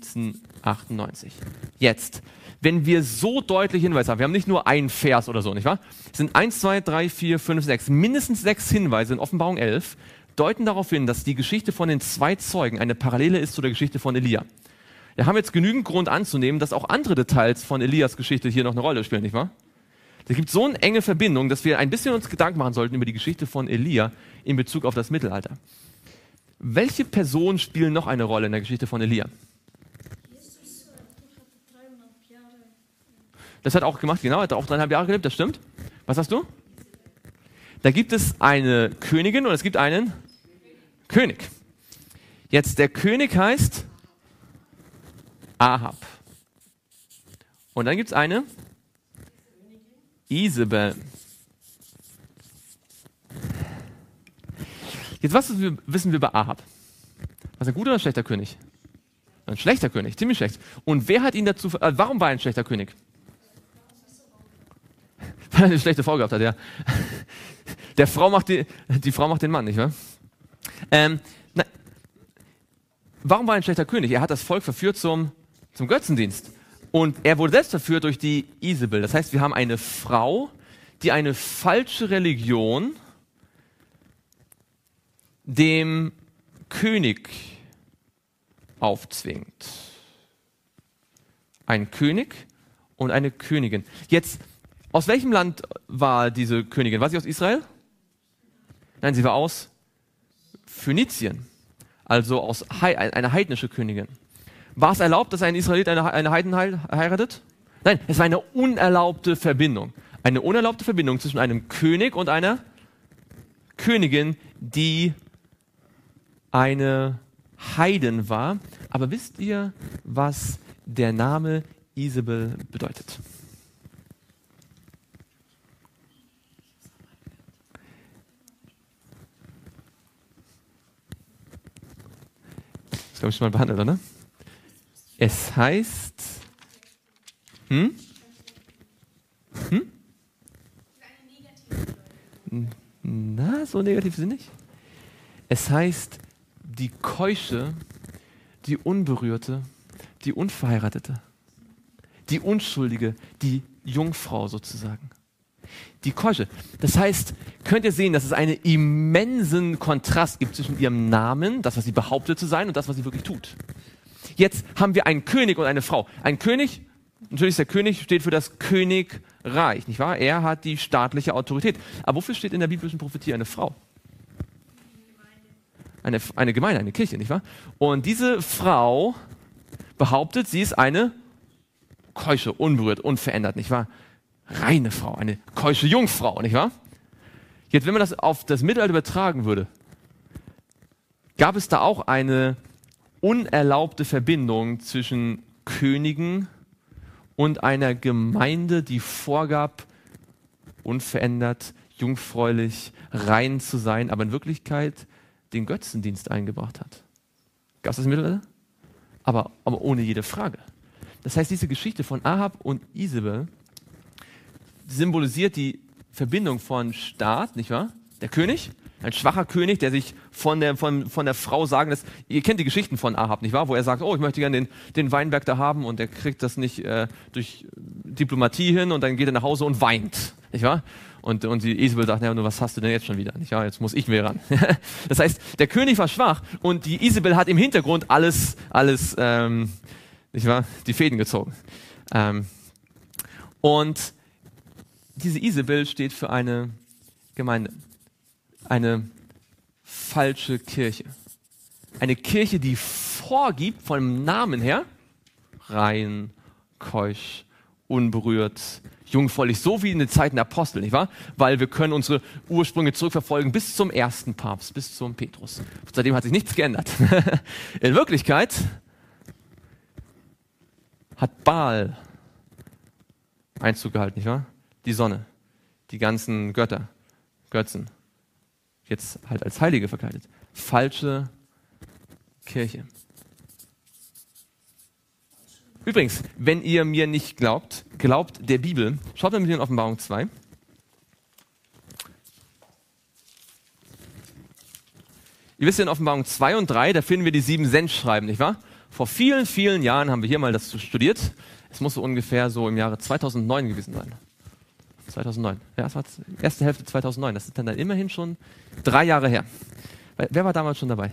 1798. Jetzt, wenn wir so deutlich Hinweise haben, wir haben nicht nur einen Vers oder so, nicht wahr? Es sind 1, 2, 3, 4, 5, 6, mindestens 6 Hinweise in Offenbarung 11, deuten darauf hin, dass die Geschichte von den 2 Zeugen eine Parallele ist zu der Geschichte von Elia. Wir haben jetzt genügend Grund anzunehmen, dass auch andere Details von Elias Geschichte hier noch eine Rolle spielen, nicht wahr? Es gibt so eine enge Verbindung, dass wir ein bisschen uns Gedanken machen sollten über die Geschichte von Elia in Bezug auf das Mittelalter. Welche Personen spielen noch eine Rolle in der Geschichte von Elia? Jesus hat 3,5 Jahre. Das hat er auch gemacht, genau, hat er auch 3,5 Jahre gelebt, das stimmt. Was hast du? Da gibt es eine Königin und es gibt einen König. Jetzt, der König heißt Ahab. Und dann gibt es eine Isabel. Jetzt, was wissen wir über Ahab? Was ein guter oder ein schlechter König? Ein schlechter König, ziemlich schlecht. Und wer hat ihn dazu, warum war er ein schlechter König? Weil er eine schlechte Frau gehabt hat, ja. Die Frau macht den Mann, nicht wahr? Warum war er ein schlechter König? Er hat das Volk verführt zum Götzendienst. Und er wurde selbst verführt durch die Isabel. Das heißt, wir haben eine Frau, die eine falsche Religion dem König aufzwingt. Ein König und eine Königin. Jetzt, aus welchem Land war diese Königin? War sie aus Israel? Nein, sie war aus Phönizien. Also aus eine heidnische Königin. War es erlaubt, dass ein Israelit eine Heiden heiratet? Nein, es war eine unerlaubte Verbindung. Eine unerlaubte Verbindung zwischen einem König und einer Königin, die eine Heiden war. Aber wisst ihr, was der Name Isabel bedeutet? Das glaube ich schon mal behandelt, oder? Es heißt, Na, so negativ sind nicht. Es heißt, die Keusche, die Unberührte, die Unverheiratete, die Unschuldige, die Jungfrau sozusagen. Die Keusche. Das heißt, könnt ihr sehen, dass es einen immensen Kontrast gibt zwischen ihrem Namen, das, was sie behauptet zu sein, und das, was sie wirklich tut. Jetzt haben wir einen König und eine Frau. Ein König, natürlich ist der König, steht für das Königreich Reich, nicht wahr? Er hat die staatliche Autorität. Aber wofür steht in der biblischen Prophetie eine Frau? Eine Gemeinde, eine Kirche, nicht wahr? Und diese Frau behauptet, sie ist eine keusche, unberührt, unverändert, nicht wahr? Reine Frau, eine keusche Jungfrau, nicht wahr? Jetzt, wenn man das auf das Mittelalter übertragen würde, gab es da auch eine unerlaubte Verbindung zwischen Königen und einer Gemeinde, die vorgab, unverändert, jungfräulich, rein zu sein, aber in Wirklichkeit den Götzendienst eingebracht hat. Gab es das im Mittelalter? Aber ohne jede Frage. Das heißt, diese Geschichte von Ahab und Isabel symbolisiert die Verbindung von Staat, nicht wahr? Der König, ein schwacher König, der sich von der Frau sagen lässt. Ihr kennt die Geschichten von Ahab, nicht wahr? Wo er sagt, oh, ich möchte gerne den Weinberg da haben, und er kriegt das nicht durch Diplomatie hin, und dann geht er nach Hause und weint, nicht wahr? Und die Isabel sagt, naja, was hast du denn jetzt schon wieder? Nicht wahr? Jetzt muss ich mir ran. Das heißt, der König war schwach, und die Isabel hat im Hintergrund alles nicht wahr? Die Fäden gezogen. Und diese Isabel steht für eine Gemeinde. Eine falsche Kirche. Eine Kirche, die vorgibt, vom Namen her, rein, keusch, unberührt, jungfräulich, so wie in den Zeiten der Apostel, nicht wahr? Weil wir können unsere Ursprünge zurückverfolgen bis zum ersten Papst, bis zum Petrus. Seitdem hat sich nichts geändert. In Wirklichkeit hat Baal Einzug gehalten, nicht wahr? Die Sonne, die ganzen Götter, Götzen, jetzt halt als Heilige verkleidet. Falsche Kirche. Übrigens, wenn ihr mir nicht glaubt, glaubt der Bibel. Schaut mal mit mir in Offenbarung 2. Ihr wisst ja, in Offenbarung 2 und 3, da finden wir die 7 Sendschreiben, nicht wahr? Vor vielen, vielen Jahren haben wir hier mal das studiert. Es muss so ungefähr so im Jahre 2009 gewesen sein. 2009. Ja, es war die erste Hälfte 2009. Das ist dann immerhin schon 3 Jahre her. Wer war damals schon dabei?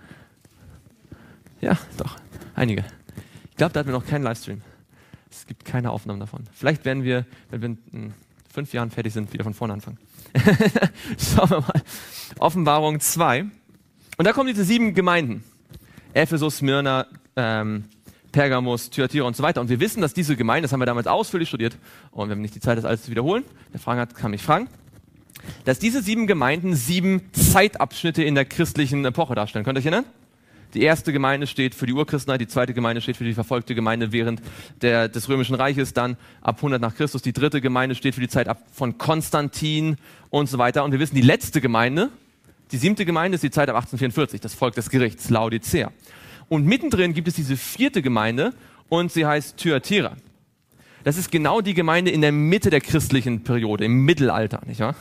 Ja, doch, einige. Ich glaube, da hatten wir noch keinen Livestream. Es gibt keine Aufnahmen davon. Vielleicht werden wir, wenn wir in 5 Jahren fertig sind, wieder von vorne anfangen. Schauen wir mal. Offenbarung 2. Und da kommen diese 7 Gemeinden. Ephesus, Smyrna, Pergamos, Thyatira und so weiter. Und wir wissen, dass diese Gemeinden, das haben wir damals ausführlich studiert, und wir haben nicht die Zeit, das alles zu wiederholen. Wer Fragen hat, kann mich fragen. Dass diese 7 Gemeinden 7 Zeitabschnitte in der christlichen Epoche darstellen. Könnt ihr euch erinnern? Die erste Gemeinde steht für die Urchristenheit, die zweite Gemeinde steht für die verfolgte Gemeinde während des Römischen Reiches, dann ab 100 nach Christus. Die dritte Gemeinde steht für die Zeit ab von Konstantin und so weiter. Und wir wissen, die letzte Gemeinde, die 7. Gemeinde, ist die Zeit ab 1844, das Volk des Gerichts, Laodicea. Und mittendrin gibt es diese 4. Gemeinde, und sie heißt Thyatira. Das ist genau die Gemeinde in der Mitte der christlichen Periode, im Mittelalter, nicht wahr?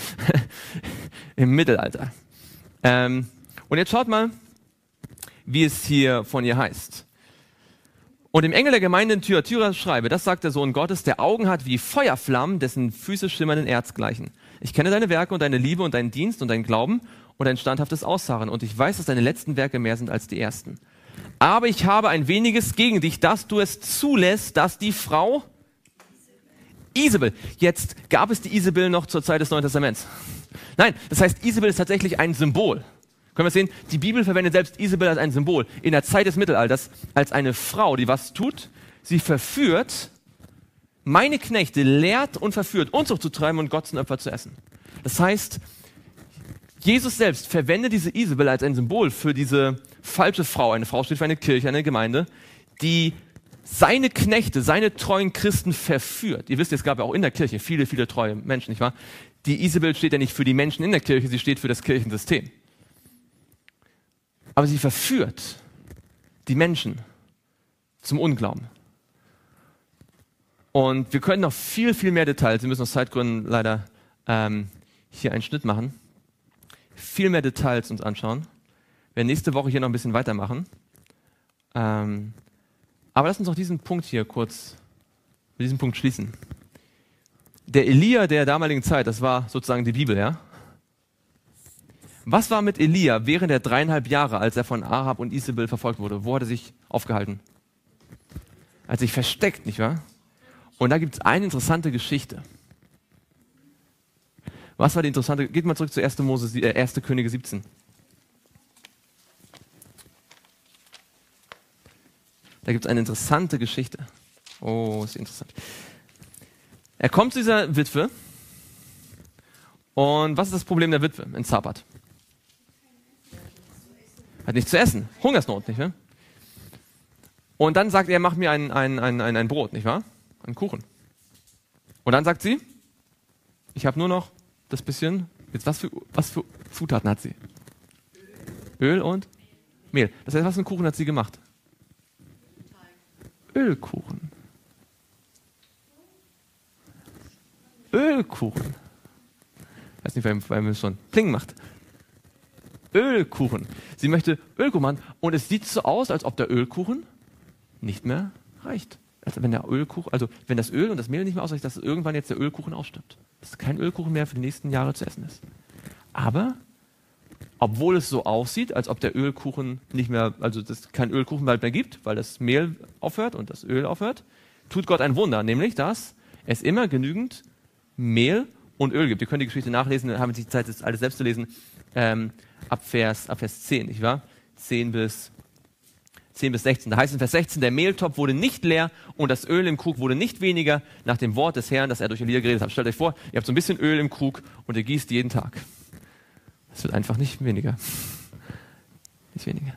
Im Mittelalter. Und jetzt schaut mal, wie es hier von ihr heißt. Und dem Engel der Gemeinde in Thyatira schreibe, das sagt der Sohn Gottes, der Augen hat wie Feuerflammen, dessen Füße schimmernden Erz gleichen. Ich kenne deine Werke und deine Liebe und deinen Dienst und deinen Glauben und dein standhaftes Ausharren. Und ich weiß, dass deine letzten Werke mehr sind als die ersten. Aber ich habe ein weniges gegen dich, dass du es zulässt, dass die Frau Isabel. Jetzt gab es die Isabel noch zur Zeit des Neuen Testaments. Nein, das heißt, Isabel ist tatsächlich ein Symbol. Können wir sehen, die Bibel verwendet selbst Isabel als ein Symbol. In der Zeit des Mittelalters als eine Frau, die was tut, sie verführt, meine Knechte lehrt und verführt, Unzucht zu treiben und Götzenopfer zu essen. Das heißt, Jesus selbst verwendet diese Isabel als ein Symbol für diese falsche Frau. Eine Frau steht für eine Kirche, eine Gemeinde, die seine Knechte, seine treuen Christen verführt. Ihr wisst, es gab ja auch in der Kirche viele, viele treue Menschen, nicht wahr? Die Isabel steht ja nicht für die Menschen in der Kirche, sie steht für das Kirchensystem. Aber sie verführt die Menschen zum Unglauben. Und wir können noch viel, viel mehr Details, wir müssen aus Zeitgründen leider hier einen Schnitt machen, viel mehr Details uns anschauen. Wir werden nächste Woche hier noch ein bisschen weitermachen. Aber lass uns auch diesen Punkt hier kurz, mit diesem Punkt schließen. Der Elia der damaligen Zeit, das war sozusagen die Bibel, ja? Was war mit Elia während der 3,5 Jahre, als er von Ahab und Isabel verfolgt wurde? Wo hat er sich aufgehalten? Er hat sich versteckt, nicht wahr? Und da gibt es eine interessante Geschichte. Was war die interessante? Geht mal zurück zu 1. Könige 17. Da gibt es eine interessante Geschichte. Oh, ist interessant. Er kommt zu dieser Witwe. Und was ist das Problem der Witwe in Zapat? Hat nichts zu essen. Hungersnot, nicht wahr? Und dann sagt er, mach mir ein Brot, nicht wahr? Einen Kuchen. Und dann sagt sie, ich habe nur noch das bisschen, jetzt was für Zutaten hat sie? Öl und Mehl. Das heißt, was für einen Kuchen hat sie gemacht? Ölkuchen. Ölkuchen. Ich weiß nicht, weil man schon Pling macht. Ölkuchen. Sie möchte Ölkuchen machen und es sieht so aus, als ob der Ölkuchen nicht mehr reicht. Also wenn wenn das Öl und das Mehl nicht mehr ausreicht, dass irgendwann jetzt der Ölkuchen ausstirbt. Dass kein Ölkuchen mehr für die nächsten Jahre zu essen ist. Aber, obwohl es so aussieht, als ob der Ölkuchen nicht mehr, also dass es kein Ölkuchen bald mehr gibt, weil das Mehl aufhört und das Öl aufhört, tut Gott ein Wunder, nämlich, dass es immer genügend Mehl und Öl gibt. Ihr könnt die Geschichte nachlesen, haben Sie die Zeit, das alles selbst zu lesen, ab Vers 10, nicht wahr? 10 bis 16. Da heißt es in Vers 16, der Mehltopf wurde nicht leer und das Öl im Krug wurde nicht weniger nach dem Wort des Herrn, das er durch Elia geredet hat. Stellt euch vor, ihr habt so ein bisschen Öl im Krug und ihr gießt jeden Tag. Es wird einfach nicht weniger. Nicht weniger.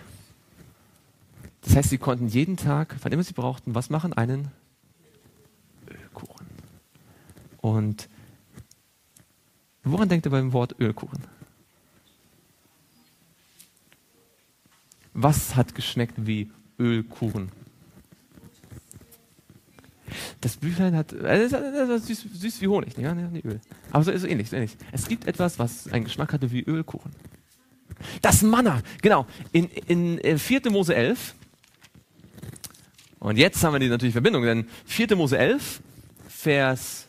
Das heißt, sie konnten jeden Tag, wann immer sie brauchten, was machen? Einen Ölkuchen. Und woran denkt ihr beim Wort Ölkuchen? Was hat geschmeckt wie Ölkuchen? Das Büchlein hat, süß wie Honig, ja, nicht Öl. Aber so ist es ähnlich, Es gibt etwas, was einen Geschmack hatte wie Ölkuchen. Das Manna, genau. In 4. Mose 11. Und jetzt haben wir die natürlich Verbindung, denn 4. Mose 11, Vers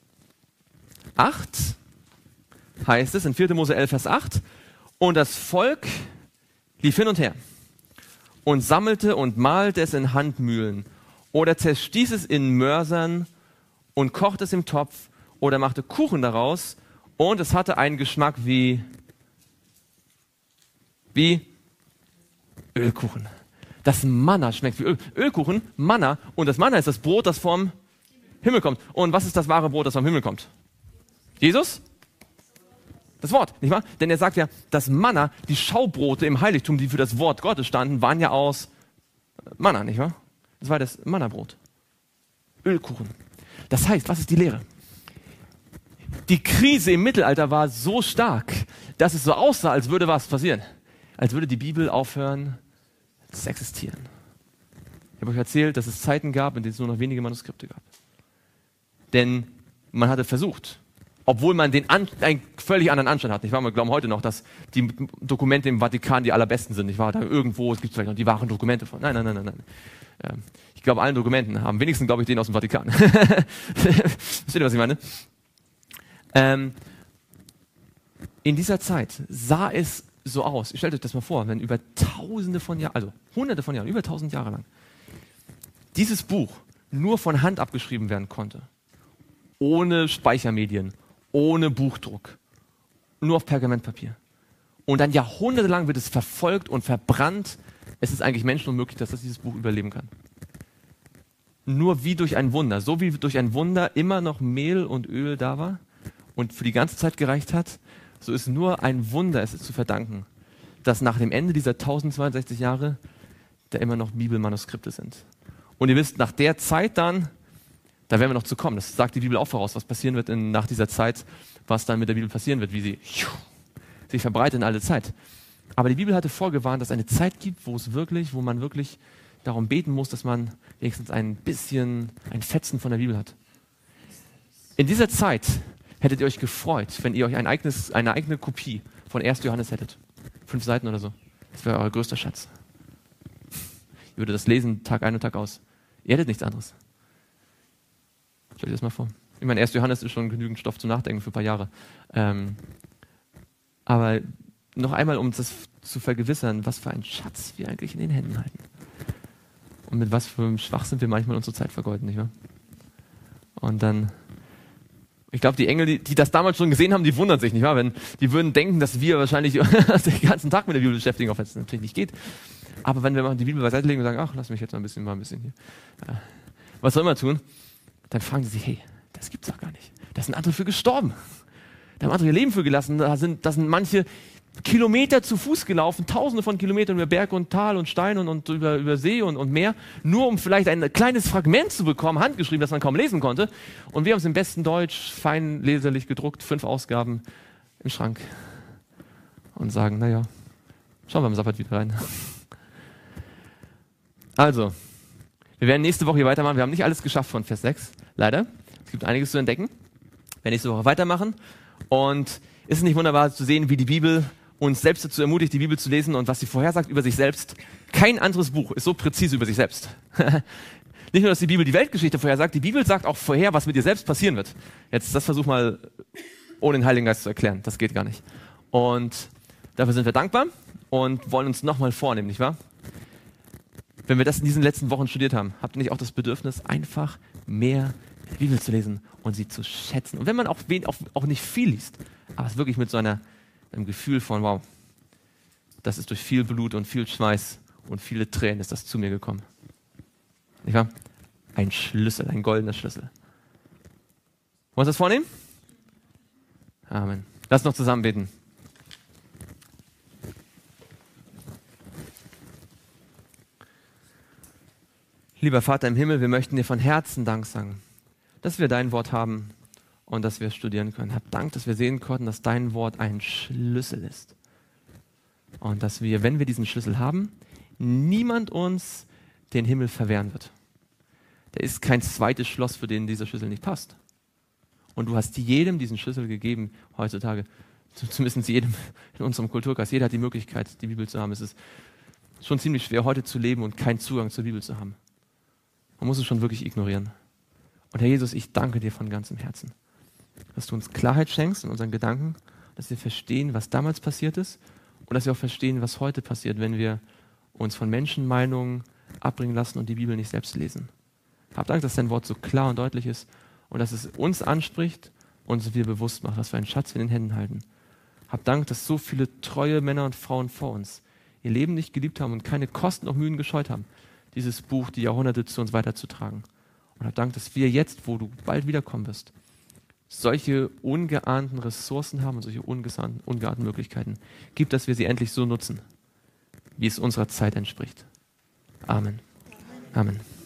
8 heißt es, in 4. Mose 11, Vers 8, und das Volk lief hin und her und sammelte und mahlte es in Handmühlen oder zerstieß es in Mörsern und kochte es im Topf oder machte Kuchen daraus und es hatte einen Geschmack wie Ölkuchen. Das Manna schmeckt wie Ölkuchen, Manna, und das Manna ist das Brot, das vom Himmel kommt. Und was ist das wahre Brot, das vom Himmel kommt? Jesus? Das Wort, nicht wahr? Denn er sagt ja, das Manna, die Schaubrote im Heiligtum, die für das Wort Gottes standen, waren ja aus Manna, nicht wahr? Das war das Mannabrot. Ölkuchen. Das heißt, was ist die Lehre? Die Krise im Mittelalter war so stark, dass es so aussah, als würde was passieren. Als würde die Bibel aufhören zu existieren. Ich habe euch erzählt, dass es Zeiten gab, in denen es nur noch wenige Manuskripte gab. Denn man hatte versucht, obwohl man einen völlig anderen Anstand hat. Nicht wahr? Wir glauben heute noch, dass die Dokumente im Vatikan die allerbesten sind. Nicht wahr? Da irgendwo, es gibt vielleicht noch die wahren Dokumente von. Nein. Ich glaube, allen Dokumenten haben. Wenigstens glaube ich den aus dem Vatikan. Versteht ihr, was ich meine? In dieser Zeit sah es so aus. Stellt euch das mal vor, wenn über Tausende von Jahren, also Hunderte von Jahren, über 1000 Jahre lang, dieses Buch nur von Hand abgeschrieben werden konnte. Ohne Speichermedien, ohne Buchdruck, nur auf Pergamentpapier. Und dann jahrhundertelang wird es verfolgt und verbrannt. Es ist eigentlich menschenunmöglich, dass dieses Buch überleben kann. Nur wie durch ein Wunder, so wie durch ein Wunder immer noch Mehl und Öl da war und für die ganze Zeit gereicht hat, so ist nur ein Wunder, es ist zu verdanken, dass nach dem Ende dieser 1062 Jahre da immer noch Bibelmanuskripte sind. Und ihr wisst, nach der Zeit dann, da werden wir noch zu kommen. Das sagt die Bibel auch voraus, was passieren wird nach dieser Zeit, was dann mit der Bibel passieren wird, wie sie sich verbreitet in alle Zeit. Aber die Bibel hatte vorgewarnt, dass es eine Zeit gibt, wo man wirklich darum beten muss, dass man wenigstens ein Fetzen von der Bibel hat. In dieser Zeit hättet ihr euch gefreut, wenn ihr euch eine eigene Kopie von 1. Johannes hättet. 5 Seiten oder so. Das wäre euer größter Schatz. Ihr würdet das lesen, Tag ein und Tag aus. Ihr hättet nichts anderes. Stellt euch das mal vor. Ich meine, 1. Johannes ist schon genügend Stoff zum Nachdenken für ein paar Jahre. Aber noch einmal, um das zu vergewissern, was für einen Schatz wir eigentlich in den Händen halten. Und mit was für einem Schwachsinn wir manchmal unsere Zeit vergeuden, nicht wahr? Und dann, ich glaube, die Engel, die das damals schon gesehen haben, die wundern sich, nicht wahr? Die würden denken, dass wir wahrscheinlich den ganzen Tag mit der Bibel beschäftigen, auch wenn es natürlich nicht geht. Aber wenn wir mal die Bibel beiseite legen und sagen, ach, lass mich jetzt mal ein bisschen hier, was soll man tun? Dann fragen sie sich, hey, das gibt's doch gar nicht. Da sind andere für gestorben. Da haben andere ihr Leben für gelassen. Da sind manche Kilometer zu Fuß gelaufen, tausende von Kilometern über Berg und Tal und Stein und über See und Meer, nur um vielleicht ein kleines Fragment zu bekommen, handgeschrieben, das man kaum lesen konnte. Und wir haben es im besten Deutsch, fein leserlich gedruckt, 5 Ausgaben im Schrank. Und sagen, naja, schauen wir am Sabbat wieder rein. Also, wir werden nächste Woche hier weitermachen. Wir haben nicht alles geschafft von Vers 6, leider. Es gibt einiges zu entdecken. Wir werden nächste Woche weitermachen. Und ist es nicht wunderbar zu sehen, wie die Bibel uns selbst dazu ermutigt, die Bibel zu lesen und was sie vorhersagt über sich selbst. Kein anderes Buch ist so präzise über sich selbst. Nicht nur, dass die Bibel die Weltgeschichte vorhersagt, die Bibel sagt auch vorher, was mit dir selbst passieren wird. Jetzt das versuch mal ohne den Heiligen Geist zu erklären. Das geht gar nicht. Und dafür sind wir dankbar und wollen uns nochmal vornehmen, nicht wahr? Wenn wir das in diesen letzten Wochen studiert haben, habt ihr nicht auch das Bedürfnis, einfach mehr die Bibel zu lesen und sie zu schätzen? Und wenn man auch nicht viel liest, aber es wirklich mit so einem Gefühl von, wow, das ist durch viel Blut und viel Schweiß und viele Tränen ist das zu mir gekommen. Nicht wahr? Ein Schlüssel, ein goldener Schlüssel. Wollen wir uns das vornehmen? Amen. Lass uns noch zusammen beten. Lieber Vater im Himmel, wir möchten dir von Herzen Dank sagen, dass wir dein Wort haben und dass wir es studieren können. Hab Dank, dass wir sehen konnten, dass dein Wort ein Schlüssel ist. Und dass wir, wenn wir diesen Schlüssel haben, niemand uns den Himmel verwehren wird. Da ist kein zweites Schloss, für den dieser Schlüssel nicht passt. Und du hast jedem diesen Schlüssel gegeben heutzutage, zumindest jedem in unserem Kulturkreis. Jeder hat die Möglichkeit, die Bibel zu haben. Es ist schon ziemlich schwer, heute zu leben und keinen Zugang zur Bibel zu haben. Man muss es schon wirklich ignorieren. Und Herr Jesus, ich danke dir von ganzem Herzen, dass du uns Klarheit schenkst in unseren Gedanken, dass wir verstehen, was damals passiert ist und dass wir auch verstehen, was heute passiert, wenn wir uns von Menschenmeinungen abbringen lassen und die Bibel nicht selbst lesen. Hab Dank, dass dein Wort so klar und deutlich ist und dass es uns anspricht und uns wir bewusst macht, was für einen Schatz wir in den Händen halten. Hab Dank, dass so viele treue Männer und Frauen vor uns ihr Leben nicht geliebt haben und keine Kosten und Mühen gescheut haben, dieses Buch die Jahrhunderte zu uns weiterzutragen. Und hab Dank, dass wir jetzt, wo du bald wiederkommen wirst, solche ungeahnten Ressourcen haben und solche ungeahnten Möglichkeiten. Gib, dass wir sie endlich so nutzen, wie es unserer Zeit entspricht. Amen. Amen.